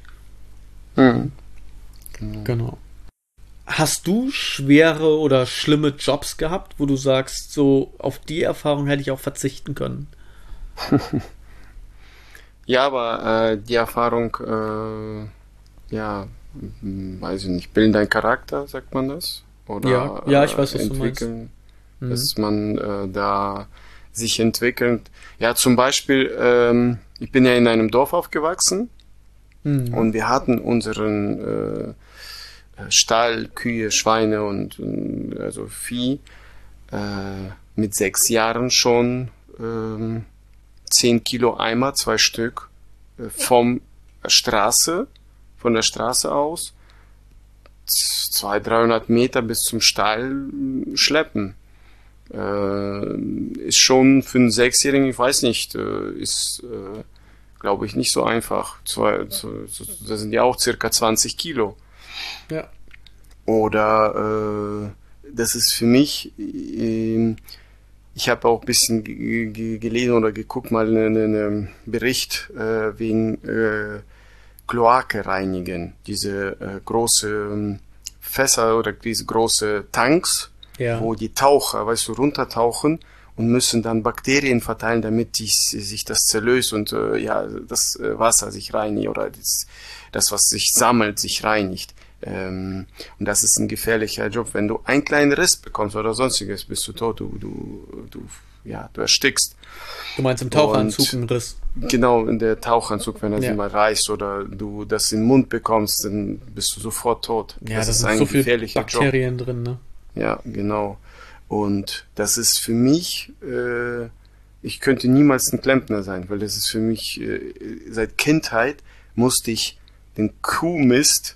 Genau. Hast du schwere oder schlimme Jobs gehabt, wo du sagst, so auf die Erfahrung hätte ich auch verzichten können? Ja, aber die Erfahrung, weiß ich nicht, bilden deinen Charakter, sagt man das? Oder ja, ich weiß, was entwickeln, du meinst. dass man da sich entwickelt. Ja, zum Beispiel, ich bin ja in einem Dorf aufgewachsen und wir hatten unseren Stall, Kühe, Schweine und also Vieh mit 6 Jahren schon 10 Kilo Eimer, 2 Stück, von der Straße aus 200-300 Meter bis zum Stall schleppen. Ist schon für einen 6-Jährigen, ich weiß nicht, ist, glaube ich, nicht so einfach. Das sind ja auch circa 20 Kilo. Ja. Oder das ist für mich, ich habe auch ein bisschen gelesen oder geguckt, mal einen Bericht wegen Kloake reinigen. Diese große Fässer oder diese große Tanks, wo die Taucher, runtertauchen und müssen dann Bakterien verteilen, damit sich das zerlöst und das Wasser sich reinigt oder das, was sich sammelt, sich reinigt. Und das ist ein gefährlicher Job. Wenn du einen kleinen Riss bekommst oder sonstiges, bist du tot. Du ja, du erstickst. Du meinst im Tauchanzug ein Riss? Genau, in der Tauchanzug, wenn er sich mal reißt oder du das in den Mund bekommst, dann bist du sofort tot. Ja, das ist ein so viel Bakterien Job drin, ne? Ja, genau. Und das ist für mich, ich könnte niemals ein Klempner sein, weil das ist für mich, seit Kindheit musste ich den Kuhmist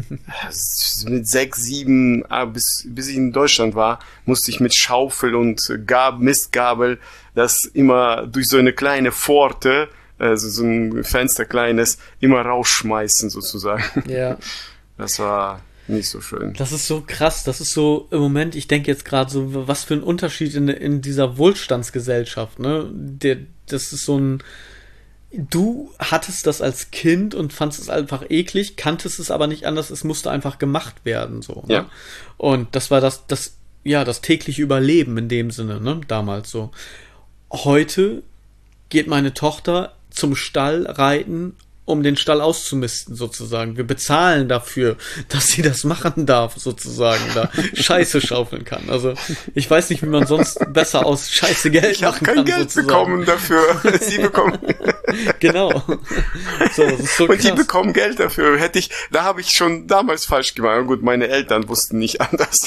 mit 6, 7, bis ich in Deutschland war, musste ich mit Schaufel und Mistgabel das immer durch so eine kleine Pforte, also so ein Fenster kleines, immer rausschmeißen sozusagen. Ja. Das war nicht so schön. Das ist so krass, das ist so im Moment, ich denke jetzt gerade so, was für ein Unterschied in dieser Wohlstandsgesellschaft, ne? Das ist so ein, du hattest das als Kind und fandest es einfach eklig, kanntest es aber nicht anders, es musste einfach gemacht werden, so. Ne? Ja. Und das war das tägliche Überleben in dem Sinne, ne? Damals so. Heute geht meine Tochter zum Stall reiten, um den Stall auszumisten, sozusagen. Wir bezahlen dafür, dass sie das machen darf, sozusagen, da Scheiße schaufeln kann. Also, ich weiß nicht, wie man sonst besser aus Scheiße Geld machen kann. Ich habe kein Geld bekommen dafür. Sie bekommen. Genau. So, das ist so und krass. Die bekommen Geld dafür. Da habe ich schon damals falsch gemacht. Gut, meine Eltern wussten nicht anders.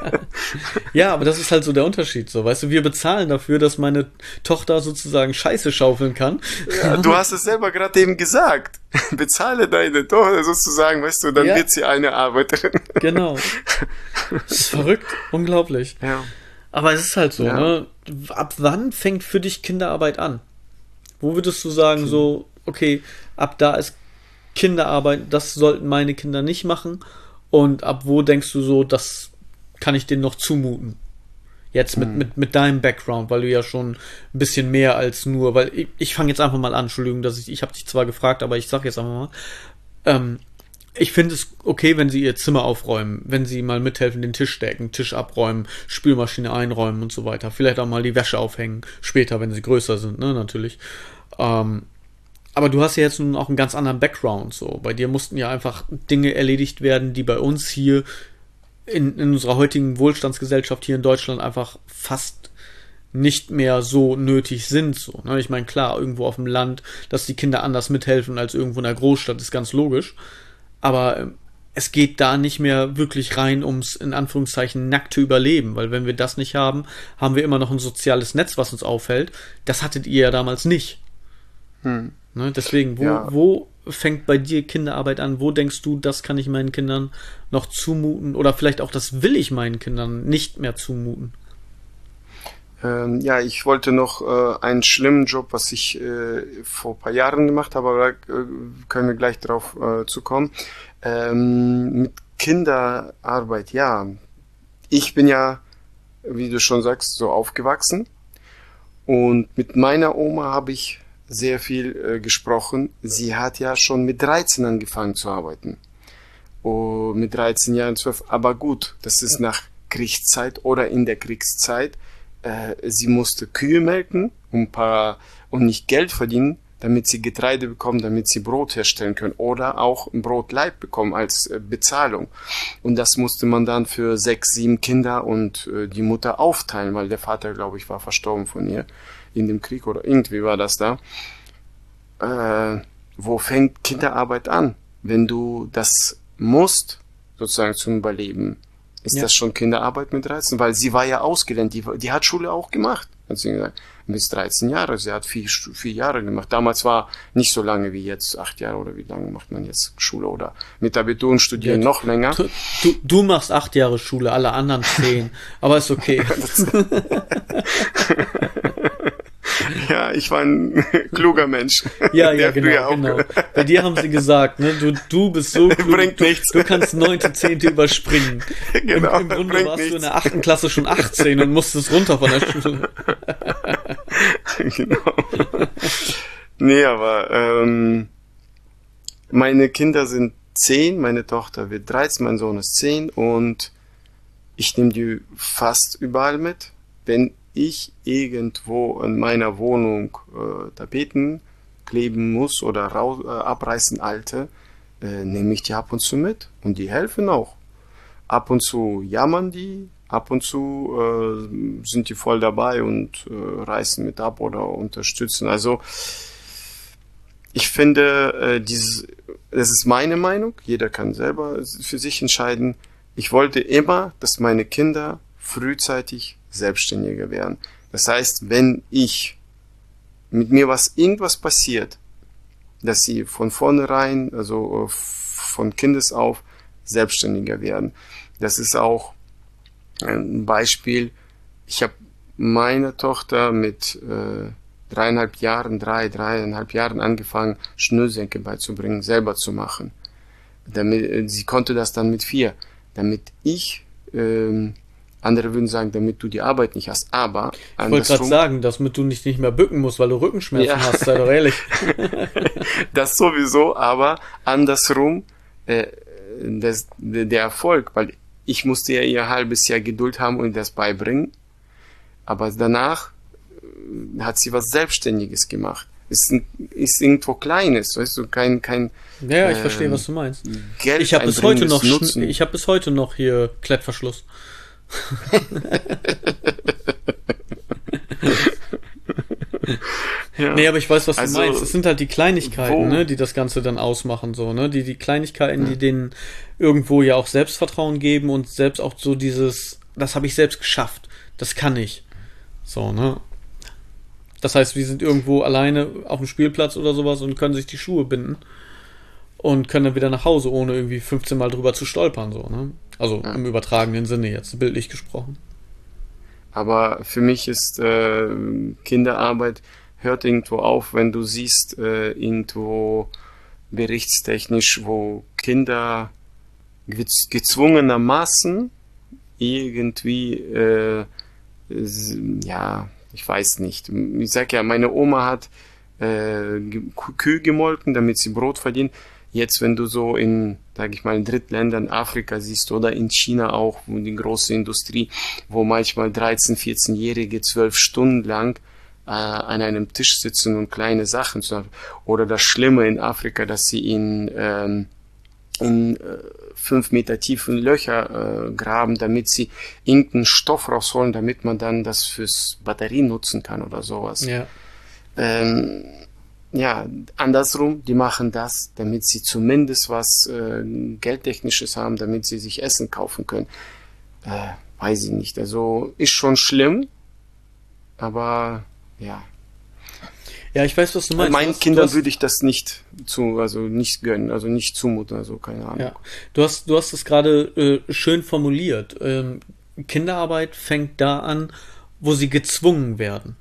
Ja, aber das ist halt so der Unterschied, so. Weißt du, wir bezahlen dafür, dass meine Tochter sozusagen Scheiße schaufeln kann. Ja, du hast es selber gerade eben gesagt. Bezahle deine Tochter sozusagen, weißt du, dann wird sie eine Arbeiterin. Genau. Das ist verrückt, unglaublich. Ja. Aber es ist halt so, ne? Ab wann fängt für dich Kinderarbeit an? Wo würdest du sagen, so, okay, ab da ist Kinderarbeit, das sollten meine Kinder nicht machen? Und ab wo denkst du so, das kann ich denen noch zumuten? Jetzt mit deinem Background, weil du ja schon ein bisschen mehr als nur, weil ich fange jetzt einfach mal an, Entschuldigung, dass ich habe dich zwar gefragt, aber ich sag jetzt einfach mal, ich finde es okay, wenn sie ihr Zimmer aufräumen, wenn sie mal mithelfen, den Tisch decken, Tisch abräumen, Spülmaschine einräumen und so weiter. Vielleicht auch mal die Wäsche aufhängen, später, wenn sie größer sind, ne, natürlich. Aber du hast ja jetzt nun auch einen ganz anderen Background, so. Bei dir mussten ja einfach Dinge erledigt werden, die bei uns hier in unserer heutigen Wohlstandsgesellschaft hier in Deutschland einfach fast nicht mehr so nötig sind. So, ne? Ich meine, klar, irgendwo auf dem Land, dass die Kinder anders mithelfen als irgendwo in der Großstadt, ist ganz logisch. Aber es geht da nicht mehr wirklich rein ums, in Anführungszeichen, nackte Überleben. Weil wenn wir das nicht haben, haben wir immer noch ein soziales Netz, was uns aufhält. Das hattet ihr ja damals nicht. Ne? Deswegen, wo fängt bei dir Kinderarbeit an? Wo denkst du, das kann ich meinen Kindern noch zumuten? Oder vielleicht auch, das will ich meinen Kindern nicht mehr zumuten? Ja, ich wollte noch einen schlimmen Job, was ich vor ein paar Jahren gemacht habe, aber da können wir gleich drauf zu kommen. Mit Kinderarbeit, ja. Ich bin ja, wie du schon sagst, so aufgewachsen. Und mit meiner Oma habe ich sehr viel gesprochen. Sie hat ja schon mit 13 angefangen zu arbeiten. Mit 13 Jahren, 12. Aber gut, das ist nach Kriegszeit oder in der Kriegszeit. Sie musste Kühe melken und nicht Geld verdienen, damit sie Getreide bekommen, damit sie Brot herstellen können oder auch ein Brotleib bekommen als Bezahlung. Und das musste man dann für 6, 7 Kinder und die Mutter aufteilen, weil der Vater, glaube ich, war verstorben von ihr in dem Krieg oder irgendwie war das da. Wo fängt Kinderarbeit an? Wenn du das musst, sozusagen zum Überleben, ist das schon Kinderarbeit mit 13? Weil sie war ja ausgelernt, die hat Schule auch gemacht, hat sie gesagt. Bis 13 Jahre, sie hat 4 Jahre gemacht. Damals war nicht so lange wie jetzt, 8 Jahre oder wie lange macht man jetzt Schule oder mit Abitur und studieren noch länger. Du machst 8 Jahre Schule, alle anderen 10, aber ist okay. Ja, ich war ein kluger Mensch. Ja, genau. Bei dir haben sie gesagt, ne, du bist so klug, bringt nichts. Du kannst 9., 10. überspringen. Genau, Im Grunde warst du in der 8. Klasse schon 18 und musstest runter von der Schule. Genau. Nee, aber meine Kinder sind 10, meine Tochter wird 13, mein Sohn ist 10 und ich nehme die fast überall mit. Wenn ich irgendwo in meiner Wohnung Tapeten kleben muss oder abreißen alte, nehme ich die ab und zu mit und die helfen auch. Ab und zu jammern die, ab und zu sind die voll dabei und reißen mit ab oder unterstützen. Also ich finde, das ist meine Meinung, jeder kann selber für sich entscheiden. Ich wollte immer, dass meine Kinder frühzeitig selbstständiger werden. Das heißt, wenn mit mir irgendwas passiert, dass sie von vornherein, also von Kindes auf, selbstständiger werden. Das ist auch ein Beispiel. Ich habe meiner Tochter mit 3,5 Jahren angefangen, Schnürsenkel beizubringen, selber zu machen. Sie konnte das dann mit 4. Damit andere würden sagen, damit du die Arbeit nicht hast. Aber ich wollte gerade sagen, damit du nicht mehr bücken musst, weil du Rückenschmerzen hast, sei doch ehrlich. Das sowieso, aber andersrum, der Erfolg, weil ich musste ja ihr halbes Jahr Geduld haben und das beibringen. Aber danach hat sie was Selbstständiges gemacht. Ist irgendwo Kleines, weißt du, kein ja, ich verstehe, was du meinst. Geld ich habe bis heute noch hier Klettverschluss. Ja. Nee, aber ich weiß, was du meinst. Es sind halt die Kleinigkeiten, ne, die das Ganze dann ausmachen, so, ne? Die Kleinigkeiten, die denen irgendwo ja auch Selbstvertrauen geben und selbst auch so das habe ich selbst geschafft. Das kann ich. So, ne? Das heißt, wir sind irgendwo alleine auf dem Spielplatz oder sowas und können sich die Schuhe binden und können dann wieder nach Hause, ohne irgendwie 15 Mal drüber zu stolpern, so, ne? Also im übertragenen Sinne jetzt, bildlich gesprochen. Aber für mich ist Kinderarbeit hört irgendwo auf, wenn du siehst, irgendwo berichtstechnisch, wo Kinder gezwungenermaßen irgendwie, ja, ich weiß nicht. Ich sag ja, meine Oma hat Kühe gemolken, damit sie Brot verdient. Jetzt, wenn du so in, sag ich mal, in Drittländern, Afrika siehst oder in China auch, wo die große Industrie, wo manchmal 13-, 14-Jährige 12 Stunden lang an einem Tisch sitzen und kleine Sachen zu haben. Oder das Schlimme in Afrika, dass sie in 5 Meter tiefen Löcher graben, damit sie irgendeinen Stoff rausholen, damit man dann das fürs Batterien nutzen kann oder sowas. Ja. Ja, andersrum, die machen das, damit sie zumindest was Geldtechnisches haben, damit sie sich Essen kaufen können. Weiß ich nicht. Also ist schon schlimm, aber ja. Ja, ich weiß, was du meinst. Meinen Kindern würde ich das nicht gönnen, also nicht zumuten, also keine Ahnung. Ja. Du hast es gerade schön formuliert. Kinderarbeit fängt da an, wo sie gezwungen werden.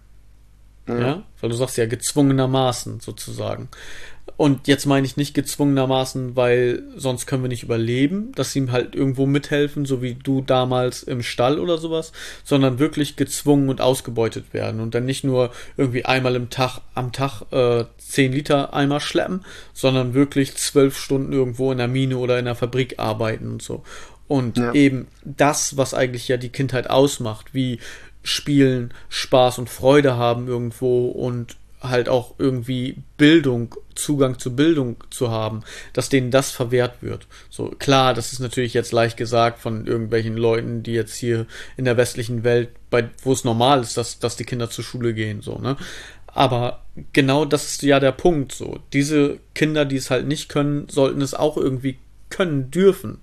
Ja, weil du sagst ja gezwungenermaßen sozusagen. Und jetzt meine ich nicht gezwungenermaßen, weil sonst können wir nicht überleben, dass sie ihm halt irgendwo mithelfen, so wie du damals im Stall oder sowas, sondern wirklich gezwungen und ausgebeutet werden und dann nicht nur irgendwie einmal am Tag 10 Liter Eimer schleppen, sondern wirklich 12 Stunden irgendwo in der Mine oder in der Fabrik arbeiten und so. Und eben das, was eigentlich ja die Kindheit ausmacht, wie Spielen, Spaß und Freude haben irgendwo und halt auch irgendwie Zugang zu Bildung zu haben, dass denen das verwehrt wird. So, klar, das ist natürlich jetzt leicht gesagt von irgendwelchen Leuten, die jetzt hier in der westlichen Welt, wo es normal ist, dass die Kinder zur Schule gehen, so, ne? Aber genau das ist ja der Punkt, so. Diese Kinder, die es halt nicht können, sollten es auch irgendwie können dürfen.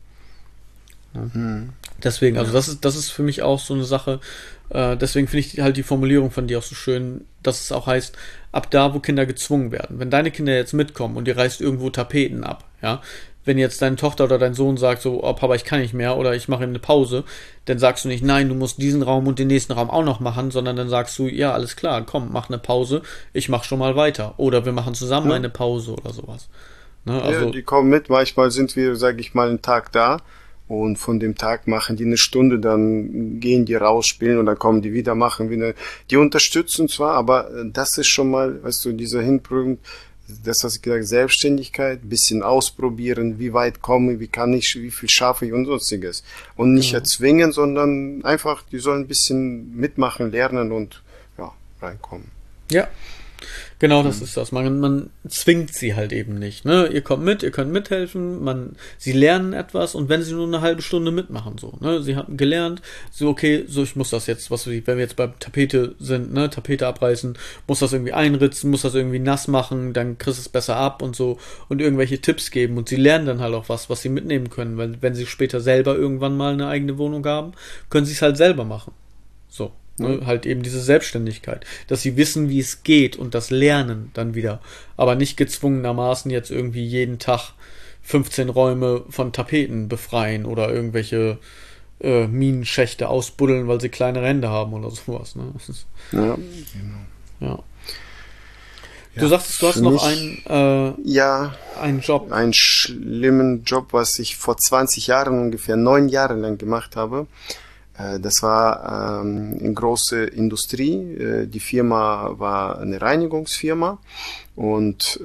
Ja. Deswegen, also das ist für mich auch so eine Sache, deswegen finde ich halt die Formulierung von dir auch so schön, dass es auch heißt, ab da, wo Kinder gezwungen werden. Wenn deine Kinder jetzt mitkommen und ihr reißt irgendwo Tapeten ab, ja, wenn jetzt deine Tochter oder dein Sohn sagt so, oh Papa, ich kann nicht mehr oder ich mache eine Pause, dann sagst du nicht, nein, du musst diesen Raum und den nächsten Raum auch noch machen, sondern dann sagst du, ja, alles klar, komm, mach eine Pause, ich mach schon mal weiter. Oder wir machen zusammen eine Pause oder sowas. Ne, also, ja, die kommen mit, manchmal sind wir, sag ich mal, einen Tag da. Und von dem Tag machen die eine Stunde, dann gehen die raus, spielen und dann kommen die wieder, machen wieder. Die unterstützen zwar, aber das ist schon mal, weißt du, dieser Hinpunkt, das, was ich gesagt habe, Selbstständigkeit, bisschen ausprobieren, wie weit komme ich, wie kann ich, wie viel schaffe ich und sonstiges. Und nicht erzwingen, sondern einfach, die sollen ein bisschen mitmachen, lernen und ja, reinkommen. Ja. Genau, das ist das. Man zwingt sie halt eben nicht. Ne? Ihr kommt mit, ihr könnt mithelfen, sie lernen etwas und wenn sie nur eine halbe Stunde mitmachen, so, ne? Sie haben gelernt, so, okay, so, ich muss das jetzt, wenn wir jetzt bei Tapete sind, ne, Tapete abreißen, muss das irgendwie einritzen, muss das irgendwie nass machen, dann kriegst du es besser ab und so und irgendwelche Tipps geben und sie lernen dann halt auch was sie mitnehmen können, weil wenn sie später selber irgendwann mal eine eigene Wohnung haben, können sie es halt selber machen. So. Ne, halt eben diese Selbstständigkeit, dass sie wissen, wie es geht und das Lernen dann wieder, aber nicht gezwungenermaßen jetzt irgendwie jeden Tag 15 Räume von Tapeten befreien oder irgendwelche Minenschächte ausbuddeln, weil sie kleine Hände haben oder sowas. Ne? Ja, genau. Ja. Du sagtest, du hast noch einen Job. Einen schlimmen Job, was ich vor 20 Jahren, ungefähr 9 Jahre lang gemacht habe. Das war eine große Industrie. Die Firma war eine Reinigungsfirma und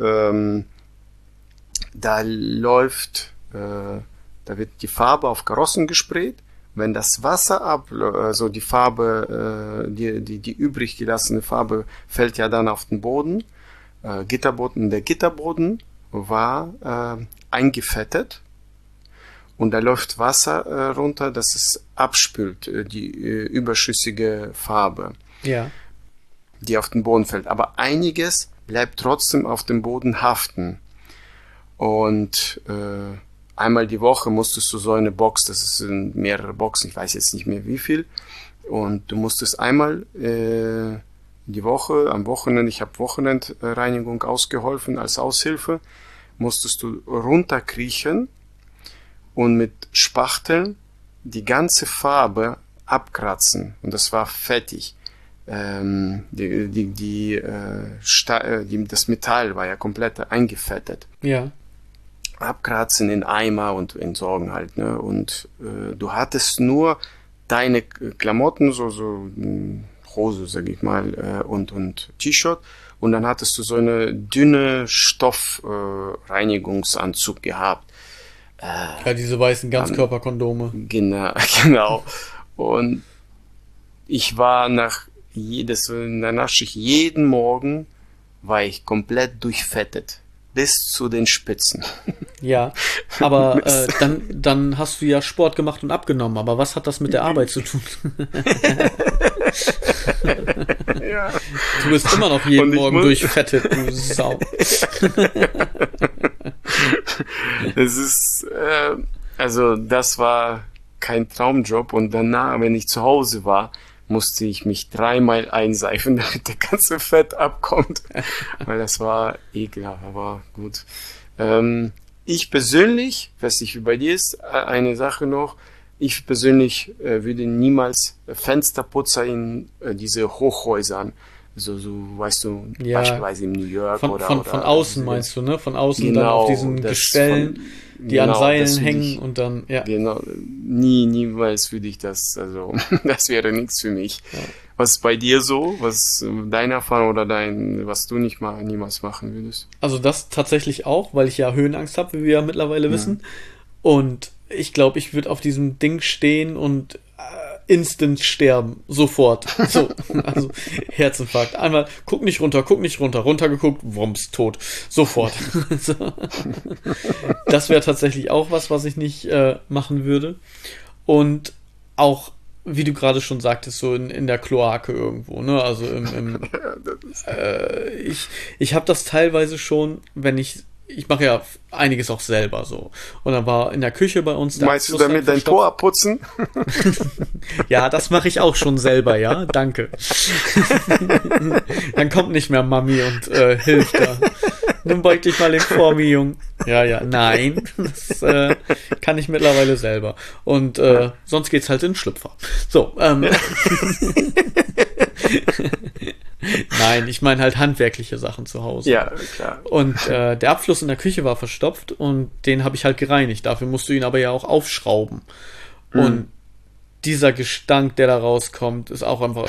da wird die Farbe auf Karossen gesprayt. Wenn das Wasser also die Farbe, die übrig gelassene Farbe fällt ja dann auf den Boden, Gitterboden. Der Gitterboden war eingefettet. Und da läuft Wasser runter, dass es abspült, die überschüssige Farbe, die auf den Boden fällt. Aber einiges bleibt trotzdem auf dem Boden haften. Und einmal die Woche musstest du so eine Box, das sind mehrere Boxen, ich weiß jetzt nicht mehr wie viel, und du musstest einmal die Woche, am Wochenende, ich habe Wochenendreinigung ausgeholfen als Aushilfe, musstest du runterkriechen und mit Spachteln die ganze Farbe abkratzen. Und das war fettig. Das Metall war ja komplett eingefettet. Ja. Abkratzen in Eimer und entsorgen halt. Ne? Und du hattest nur deine Klamotten, so Hose, sag ich mal, und T-Shirt. Und dann hattest du so eine dünne Stoffreinigungsanzug gehabt. Ja, diese weißen Ganzkörperkondome. Genau. Und ich war nach der Nachtschicht jeden Morgen war ich komplett durchfettet. Bis zu den Spitzen. Ja, aber dann hast du ja Sport gemacht und abgenommen. Aber was hat das mit der Arbeit zu tun? Ja. Du bist immer noch jeden Morgen durchfettet, du Sau. Das ist, das war kein Traumjob. Und danach, wenn ich zu Hause war, musste ich mich 3-mal einseifen, damit der ganze Fett abkommt. Weil das war ekelhaft, aber gut. Ich persönlich, weiß nicht wie bei dir ist, eine Sache noch. Ich persönlich würde niemals Fensterputzer in diese Hochhäusern, so weißt du, ja, beispielsweise in New York von außen meinst du, ne? Von außen genau, dann auf diesen Gestellen, die an Seilen hängen und dann, ja. Genau, niemals würde ich das, also das wäre nichts für mich. Ja. Was ist bei dir so? Was deine Erfahrung oder was du niemals machen würdest? Also das tatsächlich auch, weil ich ja Höhenangst habe, wie wir ja mittlerweile wissen. Und ich glaube, ich würde auf diesem Ding stehen und instant sterben. Sofort. So, also Herzinfarkt. Einmal, guck nicht runter. Runtergeguckt, wumms, tot. Sofort. So. Das wäre tatsächlich auch was ich nicht machen würde. Und auch, wie du gerade schon sagtest, so in der Kloake irgendwo, ne? Also ich habe das teilweise schon, wenn ich mache ja einiges auch selber so. Und dann war in der Küche bei uns... Meinst du damit dein Tor abputzen? Ja, das mache ich auch schon selber, ja. Danke. Dann kommt nicht mehr Mami und hilft da. Dann beug dich mal vor mir, Jung. Ja, nein. Das kann ich mittlerweile selber. Und sonst geht's halt in den Schlüpfer. So, Nein, ich meine halt handwerkliche Sachen zu Hause. Ja, klar. Und der Abfluss in der Küche war verstopft und den habe ich halt gereinigt. Dafür musst du ihn aber ja auch aufschrauben. Und dieser Gestank, der da rauskommt, ist auch einfach...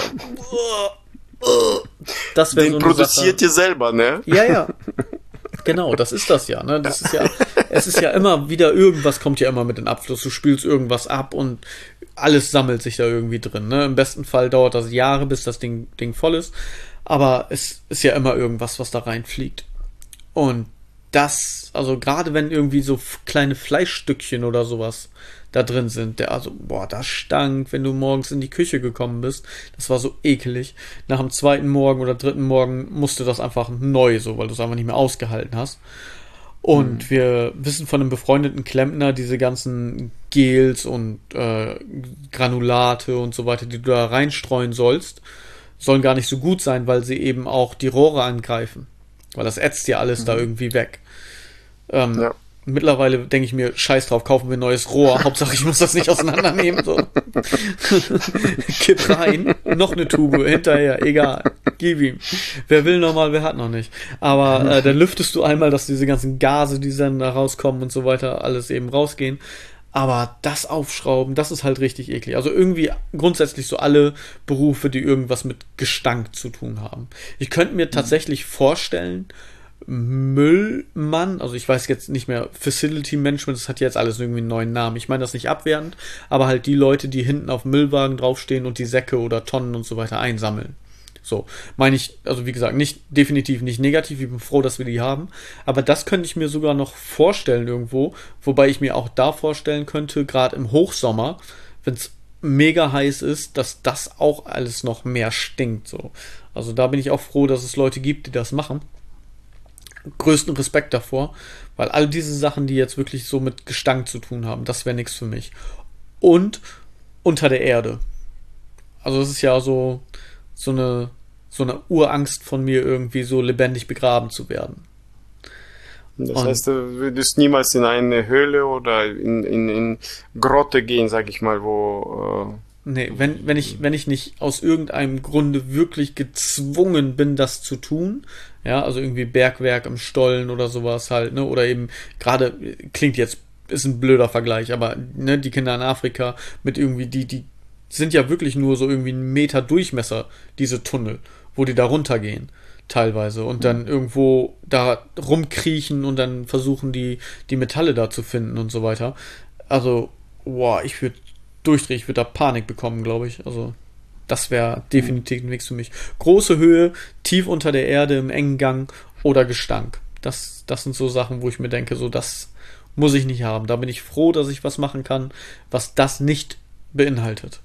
Das den so produziert ihr selber, ne? Ja. Genau, das ist das ja, ne? Das ist ja, es ist ja immer wieder, irgendwas kommt ja immer mit in den Abfluss. Du spülst irgendwas ab und alles sammelt sich da irgendwie drin, ne? Im besten Fall dauert das Jahre, bis das Ding voll ist. Aber es ist ja immer irgendwas, was da reinfliegt. Und das, also gerade wenn irgendwie so kleine Fleischstückchen oder sowas da drin sind, das stank, wenn du morgens in die Küche gekommen bist. Das war so ekelig. Nach dem zweiten Morgen oder dritten Morgen musste das einfach neu, so, weil du es einfach nicht mehr ausgehalten hast. Und wir wissen von einem befreundeten Klempner, diese ganzen Gels und Granulate und so weiter, die du da reinstreuen sollst, sollen gar nicht so gut sein, weil sie eben auch die Rohre angreifen. Weil das ätzt ja alles da irgendwie weg. Ja. Mittlerweile denke ich mir, scheiß drauf, kaufen wir ein neues Rohr. Hauptsache, ich muss das nicht auseinandernehmen. So. Kipp rein, noch eine Tube, hinterher, egal. Gib ihm. Wer will nochmal, wer hat noch nicht. Aber dann lüftest du einmal, dass diese ganzen Gase, die dann da rauskommen und so weiter, alles eben rausgehen. Aber das Aufschrauben, das ist halt richtig eklig. Also irgendwie grundsätzlich so alle Berufe, die irgendwas mit Gestank zu tun haben. Ich könnte mir tatsächlich vorstellen, Müllmann, also ich weiß jetzt nicht mehr, Facility Management, das hat jetzt alles irgendwie einen neuen Namen. Ich meine das nicht abwertend, aber halt die Leute, die hinten auf dem Müllwagen draufstehen und die Säcke oder Tonnen und so weiter einsammeln. So, meine ich, also wie gesagt, definitiv nicht negativ, ich bin froh, dass wir die haben, aber das könnte ich mir sogar noch vorstellen irgendwo, wobei ich mir auch da vorstellen könnte, gerade im Hochsommer, wenn es mega heiß ist, dass das auch alles noch mehr stinkt, so. Also da bin ich auch froh, dass es Leute gibt, die das machen. Größten Respekt davor, weil all diese Sachen, die jetzt wirklich so mit Gestank zu tun haben, das wäre nichts für mich. Und unter der Erde. Also es ist ja so eine Urangst von mir, irgendwie so lebendig begraben zu werden. Das heißt, du würdest niemals in eine Höhle oder in Grotte gehen, sag ich mal, wo... Nee, wenn ich nicht aus irgendeinem Grunde wirklich gezwungen bin, das zu tun, ja, also irgendwie Bergwerk im Stollen oder sowas halt, ne, oder eben gerade, klingt jetzt, ist ein blöder Vergleich, aber, ne, die Kinder in Afrika mit irgendwie, die sind ja wirklich nur so irgendwie 1 Meter Durchmesser, diese Tunnel, wo die da runtergehen, teilweise, und dann irgendwo da rumkriechen und dann versuchen die Metalle da zu finden und so weiter. Also, ich würde durchdrehen, ich würde da Panik bekommen, glaube ich. Also, das wäre definitiv nichts für mich. Große Höhe, tief unter der Erde, im engen Gang oder Gestank. Das sind so Sachen, wo ich mir denke, so, das muss ich nicht haben. Da bin ich froh, dass ich was machen kann, was das nicht beinhaltet.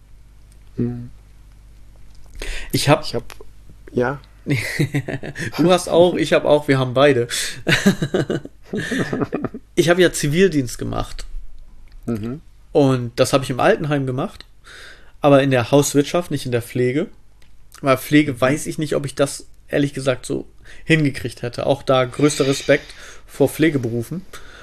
Ja. Du hast auch, ich habe auch, wir haben beide. Ich habe ja Zivildienst gemacht. Und das habe ich im Altenheim gemacht, aber in der Hauswirtschaft, nicht in der Pflege. Weil Pflege weiß ich nicht, ob ich das ehrlich gesagt so hingekriegt hätte. Auch da größter Respekt vor Pflegeberufen.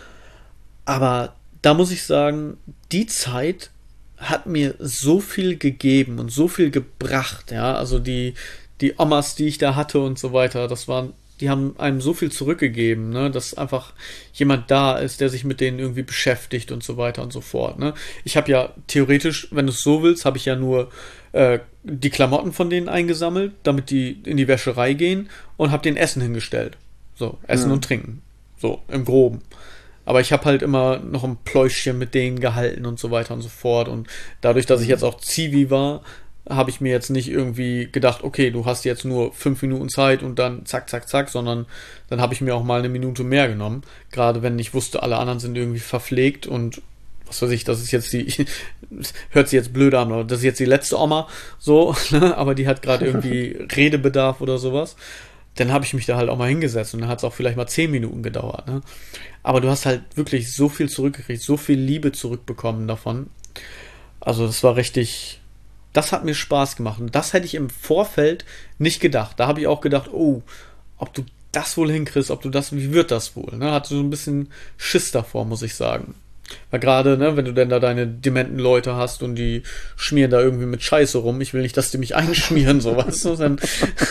Aber da muss ich sagen, die Zeit hat mir so viel gegeben und so viel gebracht, ja. Also die Omas, die ich da hatte und so weiter, die haben einem so viel zurückgegeben, ne, dass einfach jemand da ist, der sich mit denen irgendwie beschäftigt und so weiter und so fort, ne. Ich habe ja theoretisch, wenn du es so willst, habe ich ja nur die Klamotten von denen eingesammelt, damit die in die Wäscherei gehen und habe denen Essen hingestellt. So, Essen und Trinken. So, im Groben. Aber ich habe halt immer noch ein Pläuschchen mit denen gehalten und so weiter und so fort. Und dadurch, dass ich jetzt auch Zivi war, habe ich mir jetzt nicht irgendwie gedacht, okay, du hast jetzt nur 5 Minuten Zeit und dann zack, zack, zack, sondern dann habe ich mir auch mal 1 Minute mehr genommen. Gerade wenn ich wusste, alle anderen sind irgendwie verpflegt und was weiß ich, das ist jetzt hört sich jetzt blöd an, oder das ist jetzt die letzte Oma, so, ne? Aber die hat gerade irgendwie Redebedarf oder sowas. Dann habe ich mich da halt auch mal hingesetzt und dann hat es auch vielleicht mal 10 Minuten gedauert, ne? Aber du hast halt wirklich so viel zurückgekriegt, so viel Liebe zurückbekommen davon. Also das war richtig, das hat mir Spaß gemacht und das hätte ich im Vorfeld nicht gedacht. Da habe ich auch gedacht, oh, ob du das wohl hinkriegst, wie wird das wohl, ne? Hatte so ein bisschen Schiss davor, muss ich sagen. Weil gerade, ne, wenn du denn da deine dementen Leute hast und die schmieren da irgendwie mit Scheiße rum, ich will nicht, dass die mich einschmieren, so, weißt du, dann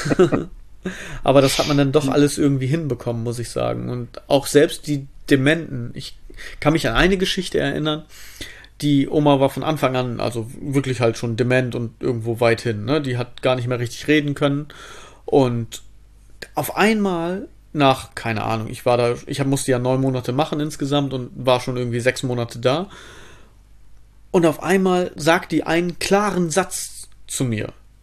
aber das hat man dann doch alles irgendwie hinbekommen, muss ich sagen. Und auch selbst die Dementen, ich kann mich an eine Geschichte erinnern, die Oma war von Anfang an, also wirklich halt schon dement und irgendwo weit hin, ne? Die hat gar nicht mehr richtig reden können. Und auf einmal, nach, keine Ahnung, musste ja 9 Monate machen insgesamt und war schon irgendwie 6 Monate da. Und auf einmal sagt die einen klaren Satz zu mir.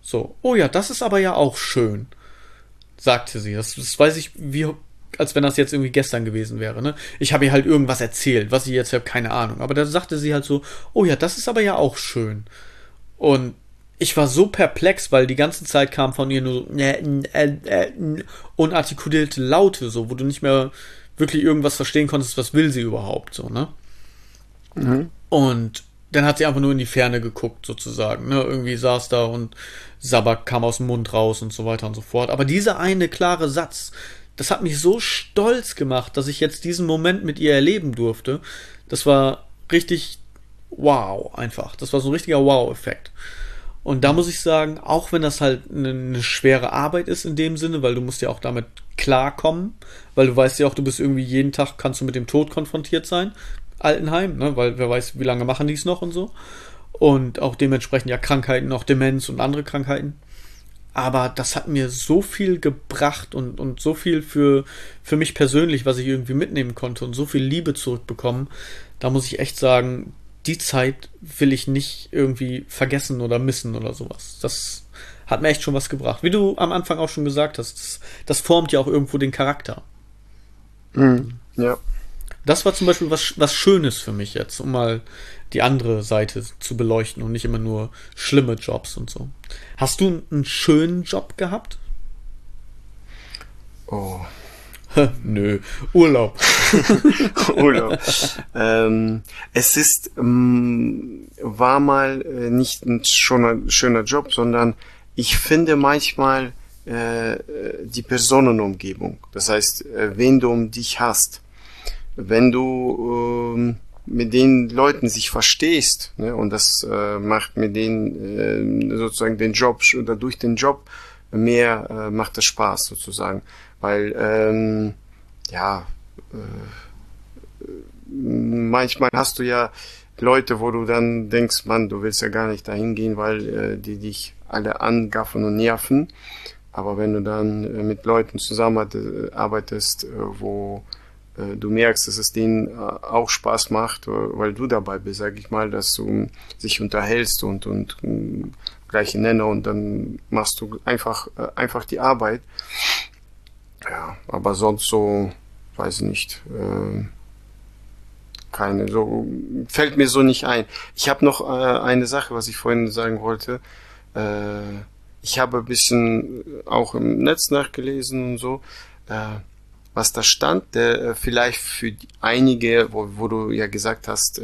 So, oh ja, das ist aber ja auch schön, sagte sie. Das weiß ich, wie, als wenn das jetzt irgendwie gestern gewesen wäre, ne? Ich habe ihr halt irgendwas erzählt, was ich jetzt habe, keine Ahnung. Aber da sagte sie halt so, oh ja, das ist aber ja auch schön. Und ich war so perplex, weil die ganze Zeit kam von ihr nur so unartikulierte Laute, so, wo du nicht mehr wirklich irgendwas verstehen konntest, was will sie überhaupt, so, ne? Mhm. Und dann hat sie einfach nur in die Ferne geguckt, sozusagen, ne? Irgendwie saß da und Sabak kam aus dem Mund raus und so weiter und so fort. Aber dieser eine klare Satz, das hat mich so stolz gemacht, dass ich jetzt diesen Moment mit ihr erleben durfte. Das war richtig wow, einfach. Das war so ein richtiger Wow-Effekt. Und da muss ich sagen, auch wenn das halt eine schwere Arbeit ist in dem Sinne, weil du musst ja auch damit klarkommen, weil du weißt ja auch, du bist irgendwie jeden Tag, kannst du mit dem Tod konfrontiert sein, Altenheim, ne, weil wer weiß, wie lange machen die es noch und so. Und auch dementsprechend ja Krankheiten, auch Demenz und andere Krankheiten. Aber das hat mir so viel gebracht und so viel für mich persönlich, was ich irgendwie mitnehmen konnte und so viel Liebe zurückbekommen. Da muss ich echt sagen, die Zeit will ich nicht irgendwie vergessen oder missen oder sowas. Das hat mir echt schon was gebracht. Wie du am Anfang auch schon gesagt hast, das formt ja auch irgendwo den Charakter. Mhm. Ja. Das war zum Beispiel was Schönes für mich jetzt, um mal die andere Seite zu beleuchten und nicht immer nur schlimme Jobs und so. Hast du einen schönen Job gehabt? Oh. Nö, Urlaub. Urlaub. Es ist, war mal nicht ein schöner Job, sondern ich finde manchmal die Personenumgebung. Das heißt, wen du um dich hast. Wenn du mit den Leuten sich verstehst, ne, und das macht mit denen sozusagen den Job oder durch den Job mehr macht es Spaß sozusagen, weil ja manchmal hast du ja Leute, wo du dann denkst, Mann, du willst ja gar nicht dahin gehen, weil die dich alle angaffen und nerven. Aber wenn du dann mit Leuten zusammenarbeitest, wo du merkst, dass es denen auch Spaß macht, weil du dabei bist, sag ich mal, dass du sich unterhältst und gleiche Nenner und dann machst du einfach die Arbeit. Ja, aber sonst so, weiß ich nicht, keine, so fällt mir so nicht ein. Ich habe noch eine Sache, was ich vorhin sagen wollte. Ich habe ein bisschen auch im Netz nachgelesen und so, was da stand, der vielleicht für einige, wo du ja gesagt hast,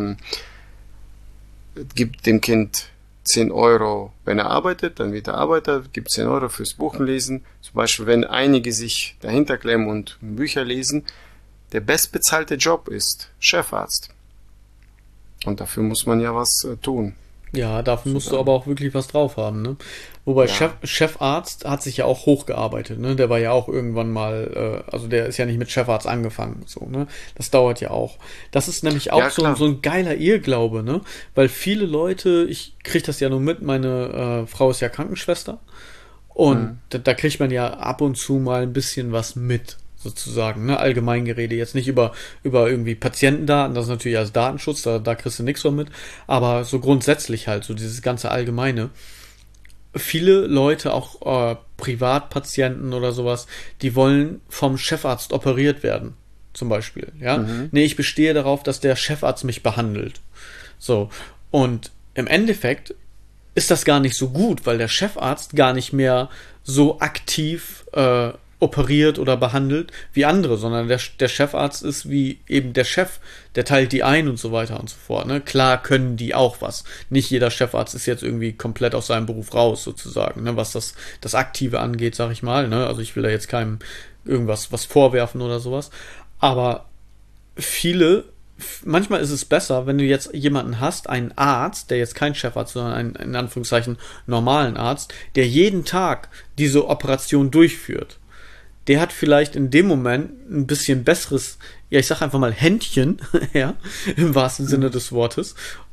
gibt dem Kind 10 Euro, wenn er arbeitet, dann wird er Arbeiter, gibt 10 Euro fürs Buchenlesen. Zum Beispiel, wenn einige sich dahinter klemmen und Bücher lesen, der bestbezahlte Job ist Chefarzt. Und dafür muss man ja was tun. Ja, dafür musst du aber auch wirklich was drauf haben, ne? Wobei Ja. Chefarzt hat sich ja auch hochgearbeitet, ne? Der war ja auch irgendwann mal, also der ist ja nicht mit Chefarzt angefangen, so, ne? Das dauert ja auch. Das ist nämlich auch Ja, so, klar. so ein geiler Irrglaube, ne? Weil viele Leute, ich krieg das ja nur mit, meine Frau ist ja Krankenschwester und Mhm. da kriegt man ja ab und zu mal ein bisschen was mit, sozusagen, ne? Allgemeingerede, jetzt nicht über irgendwie Patientendaten, das ist natürlich als Datenschutz, da kriegst du nichts von mit, aber so grundsätzlich halt, so dieses ganze Allgemeine. Viele Leute, auch Privatpatienten oder sowas, die wollen vom Chefarzt operiert werden, zum Beispiel, ja. Mhm. Nee, ich bestehe darauf, dass der Chefarzt mich behandelt. So. Und im Endeffekt ist das gar nicht so gut, weil der Chefarzt gar nicht mehr so aktiv operiert oder behandelt wie andere, sondern der Chefarzt ist wie eben der Chef, der teilt die ein und so weiter und so fort. Ne? Klar können die auch was. Nicht jeder Chefarzt ist jetzt irgendwie komplett aus seinem Beruf raus, sozusagen, ne? Was das Aktive angeht, sag ich mal. Ne? Also ich will da jetzt keinem irgendwas was vorwerfen oder sowas. Aber viele, manchmal ist es besser, wenn du jetzt jemanden hast, einen Arzt, der jetzt kein Chefarzt, sondern einen, in Anführungszeichen, normalen Arzt, der jeden Tag diese Operation durchführt. Der hat vielleicht in dem Moment ein bisschen besseres, ja, ich sag einfach mal Händchen, ja, im wahrsten Sinne des Wortes,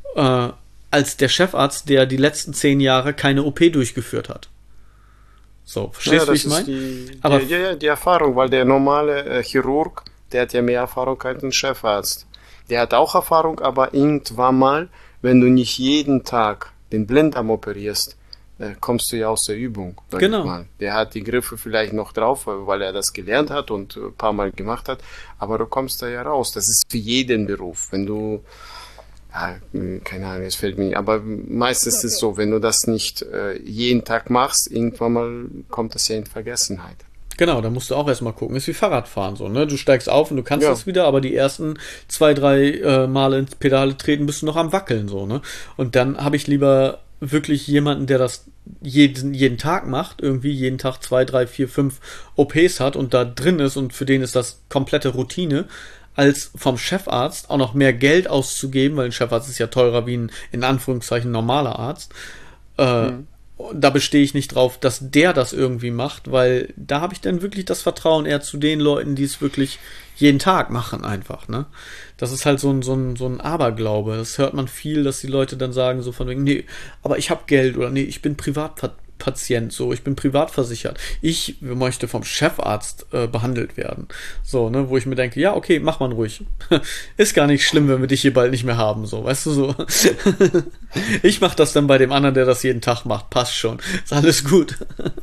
als der Chefarzt, der die letzten 10 Jahre keine OP durchgeführt hat. So, Ja, verstehst du, wie ich das ist meine? die, Aber die Erfahrung, weil der normale Chirurg, der hat ja mehr Erfahrung als ein Chefarzt. Der hat auch Erfahrung, aber irgendwann mal, wenn du nicht jeden Tag den Blinddarm operierst, kommst du ja aus der Übung. Sag Genau. ich mal. Der hat die Griffe vielleicht noch drauf, weil er das gelernt hat und ein paar Mal gemacht hat, aber du kommst da ja raus. Das ist für jeden Beruf. Wenn du, ja, keine Ahnung, es fällt mir nicht, aber meistens ist es so, wenn du das nicht jeden Tag machst, irgendwann mal kommt das ja in Vergessenheit. Genau, da musst du auch erstmal gucken. Ist wie Fahrradfahren so, ne? Du steigst auf und du kannst Ja. das wieder, aber die ersten 2, 3 Male ins Pedale treten, bist du noch am Wackeln so, ne? Und dann habe ich lieber wirklich jemanden, der das jeden Tag macht, irgendwie jeden Tag 2, 3, 4, 5 OPs hat und da drin ist und für den ist das komplette Routine, als vom Chefarzt auch noch mehr Geld auszugeben, weil ein Chefarzt ist ja teurer wie ein, in Anführungszeichen, normaler Arzt. Da bestehe ich nicht drauf, dass der das irgendwie macht, weil da habe ich dann wirklich das Vertrauen eher zu den Leuten, die es wirklich jeden Tag machen einfach, ne? Das ist halt so ein Aberglaube. Das hört man viel, dass die Leute dann sagen so von wegen, nee, aber ich habe Geld oder nee, ich bin Privatpatient, so, ich bin privat versichert. Ich möchte vom Chefarzt behandelt werden. So, ne, wo ich mir denke, ja, okay, mach mal ruhig. Ist gar nicht schlimm, wenn wir dich hier bald nicht mehr haben, so, weißt du, so. Ich mach das dann bei dem anderen, der das jeden Tag macht. Passt schon. Ist alles gut.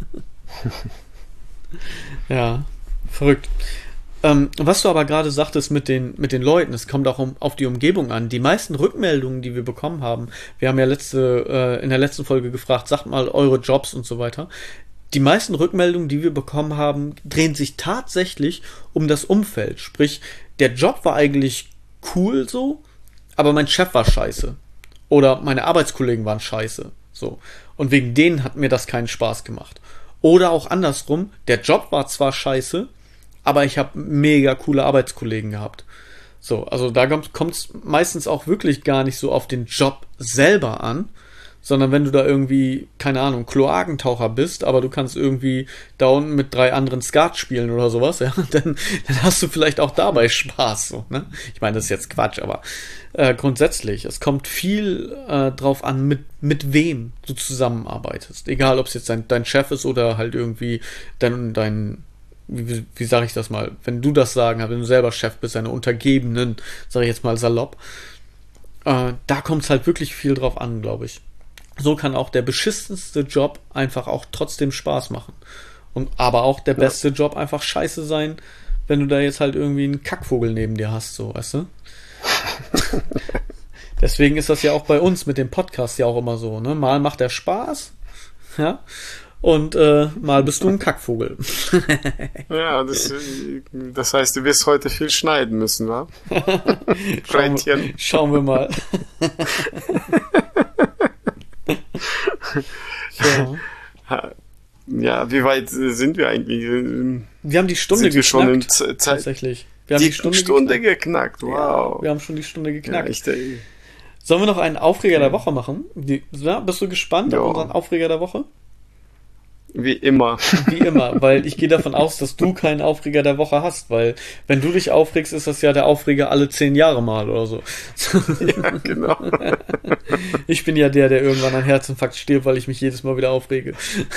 Ja, verrückt. Was du aber gerade sagtest mit den Leuten, es kommt auch auf die Umgebung an. Die meisten Rückmeldungen, die wir bekommen haben, wir haben ja in der letzten Folge gefragt, sagt mal eure Jobs und so weiter. Die meisten Rückmeldungen, die wir bekommen haben, drehen sich tatsächlich um das Umfeld. Sprich, der Job war eigentlich cool so, aber mein Chef war scheiße. Oder meine Arbeitskollegen waren scheiße. So. Und wegen denen hat mir das keinen Spaß gemacht. Oder auch andersrum, der Job war zwar scheiße, aber ich habe mega coole Arbeitskollegen gehabt. So, also da kommt es meistens auch wirklich gar nicht so auf den Job selber an, sondern wenn du da irgendwie, keine Ahnung, Kloakentaucher bist, aber du kannst irgendwie da unten mit 3 anderen Skat spielen oder sowas, ja, dann hast du vielleicht auch dabei Spaß, so, ne? Ich meine, das ist jetzt Quatsch, aber grundsätzlich, es kommt viel drauf an, mit wem du zusammenarbeitest. Egal, ob es jetzt dein Chef ist oder halt irgendwie dein wie sage ich das mal, wenn du das sagen hast, wenn du selber Chef bist, deine Untergebenen, sage ich jetzt mal salopp, da kommt es halt wirklich viel drauf an, glaube ich. So kann auch der beschissenste Job einfach auch trotzdem Spaß machen. Aber auch der beste Job einfach scheiße sein, wenn du da jetzt halt irgendwie einen Kackvogel neben dir hast, so, weißt du? Deswegen ist das ja auch bei uns mit dem Podcast ja auch immer so, ne? Mal macht der Spaß, ja, und mal bist du ein Kackvogel. Ja, das heißt, du wirst heute viel schneiden müssen, wa? Schauen wir mal. Ja, wie weit sind wir eigentlich? Wir haben die Stunde geknackt. Schon tatsächlich. Wir haben die Stunde geknackt. Wow. Ja, wir haben schon die Stunde geknackt. Ja, Sollen wir noch einen Aufreger der Woche machen? Bist du gespannt auf unseren Aufreger der Woche? Wie immer. Wie immer, weil ich gehe davon aus, dass du keinen Aufreger der Woche hast, weil wenn du dich aufregst, ist das ja der Aufreger alle 10 Jahre mal oder so. Ja, genau. Ich bin ja der irgendwann an Herzinfarkt stirbt, weil ich mich jedes Mal wieder aufrege.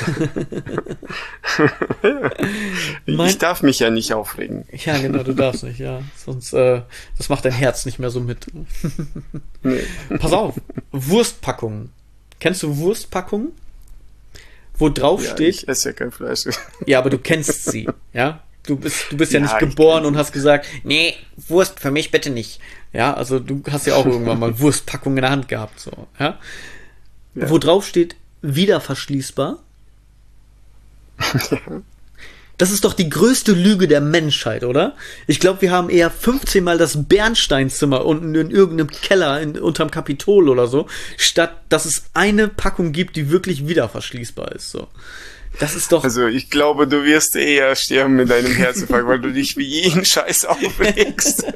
Ich darf mich ja nicht aufregen. Ja, genau, du darfst nicht, ja. Sonst, das macht dein Herz nicht mehr so mit. Nee. Pass auf, Wurstpackungen. Kennst du Wurstpackungen? Wo drauf steht. Ich esse ja kein Fleisch. Ja, aber du kennst sie, ja? Du bist ja nicht geboren und hast gesagt, nee, Wurst für mich bitte nicht. Ja, also du hast ja auch irgendwann mal Wurstpackungen in der Hand gehabt, so, ja? Wo drauf steht, wieder verschließbar. Ja. Das ist doch die größte Lüge der Menschheit, oder? Ich glaube, wir haben eher 15 Mal das Bernsteinzimmer unten in irgendeinem Keller unterm Kapitol oder so, statt dass es eine Packung gibt, die wirklich wieder verschließbar ist. So. Das ist doch... Also ich glaube, du wirst eher sterben mit deinem Herzinfarkt, weil du dich wie jeden Scheiß aufregst.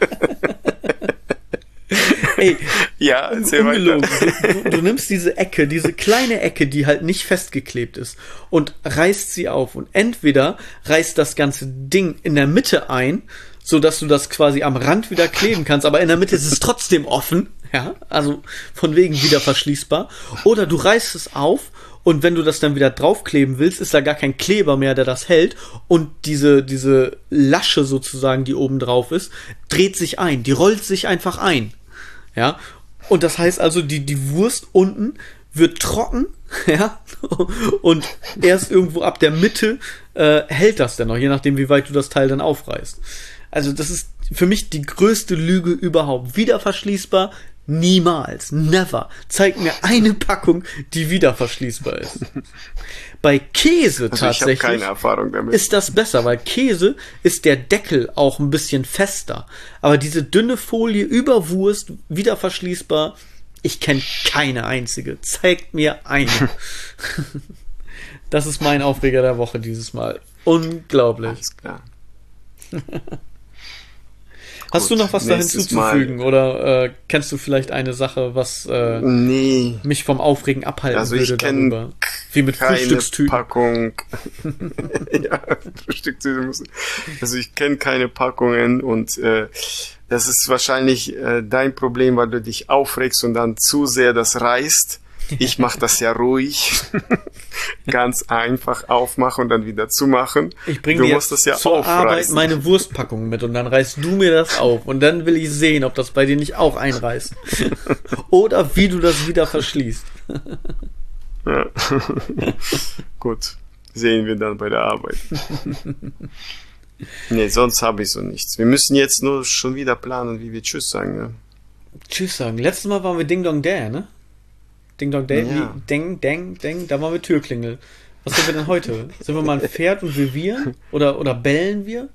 Ey, ja, sehr weiter. Du nimmst diese kleine Ecke, die halt nicht festgeklebt ist und reißt sie auf und entweder reißt das ganze Ding in der Mitte ein, so dass du das quasi am Rand wieder kleben kannst, aber in der Mitte ist es trotzdem offen, ja, also von wegen wieder verschließbar, oder du reißt es auf und wenn du das dann wieder draufkleben willst, ist da gar kein Kleber mehr, der das hält und diese Lasche sozusagen, die oben drauf ist, dreht sich ein, die rollt sich einfach ein. Ja, und das heißt also, die Wurst unten wird trocken, ja, und erst irgendwo ab der Mitte hält das dann noch, je nachdem, wie weit du das Teil dann aufreißt. Also das ist für mich die größte Lüge überhaupt. Wieder verschließbar? Niemals. Never. Zeig mir eine Packung, die wieder verschließbar ist. Bei Käse tatsächlich ich habe keine Erfahrung damit. Ist das besser, weil Käse ist der Deckel auch ein bisschen fester. Aber diese dünne Folie über Wurst, wieder verschließbar, ich kenne keine einzige. Zeigt mir eine. Das ist mein Aufreger der Woche dieses Mal. Unglaublich. Alles klar. Hast du noch was da hinzuzufügen? Oder kennst du vielleicht eine Sache, was mich vom Aufregen abhalten würde darüber? Wie mit Frühstückstüten. Packung. Ja, Frühstückstüten. Also ich kenne keine Packungen und das ist wahrscheinlich dein Problem, weil du dich aufregst und dann zu sehr das reißt. Ich mache das ja ruhig. Ganz einfach aufmachen und dann wieder zumachen. Ich bringe dir jetzt zur Arbeit meine Wurstpackung mit und dann reißt du mir das auf und dann will ich sehen, ob das bei dir nicht auch einreißt. Oder wie du das wieder verschließt. Ja. Gut, sehen wir dann bei der Arbeit. Nee, sonst habe ich so nichts. Wir müssen jetzt nur schon wieder planen, wie wir Tschüss sagen. Ne? Tschüss sagen. Letztes Mal waren wir Ding Dong Dare, ne? Ding Dong Dare, ja. Ding, da waren wir Türklingel. Was sind wir denn heute? Sind wir mal ein Pferd und vivieren? Oder bellen wir?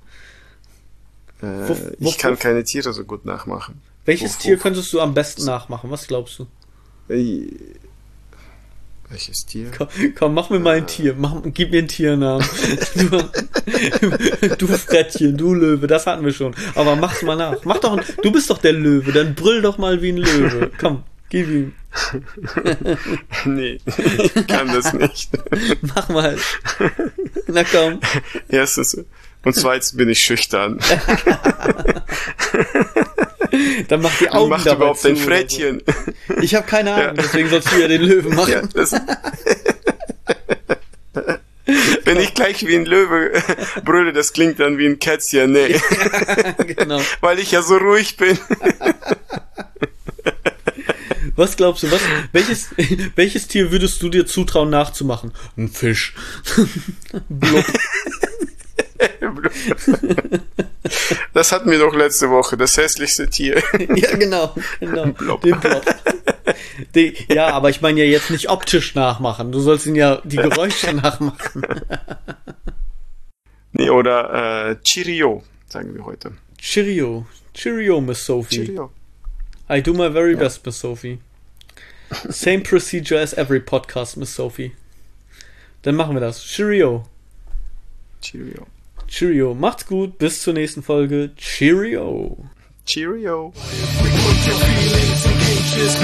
Ich kann keine Tiere so gut nachmachen. Welches Tier könntest du am besten nachmachen? Was glaubst du? Welches Tier? Komm, mach mir mal ein Tier. Gib mir einen Tiernamen. Du Frettchen, du Löwe, das hatten wir schon. Aber mach's mal nach. Du bist doch der Löwe, dann brüll doch mal wie ein Löwe. Komm, gib ihm. Nee, ich kann das nicht. Mach mal. Na komm. Erstens. Und zweitens bin ich schüchtern. Dann mach die Augen dabei überhaupt zu, ein Frettchen. So. Ich habe keine Ahnung, deswegen sollst du ja den Löwen machen. Ja, wenn ich gleich wie ein Löwe brülle, das klingt dann wie ein Kätzchen. Nee. Ja, genau. Weil ich ja so ruhig bin. Was glaubst du, welches Tier würdest du dir zutrauen nachzumachen? Ein Fisch. Blub. Das hatten wir doch letzte Woche, das hässlichste Tier. Ja, genau. Blob. Den Blob. Ja, aber ich meine ja jetzt nicht optisch nachmachen. Du sollst ihn ja die Geräusche nachmachen. Nee, oder Cheerio, sagen wir heute. Cheerio, Miss Sophie. Cheerio. I do my very best, Miss Sophie. Same procedure as every podcast, Miss Sophie. Dann machen wir das. Cheerio. Macht's gut. Bis zur nächsten Folge. Cheerio.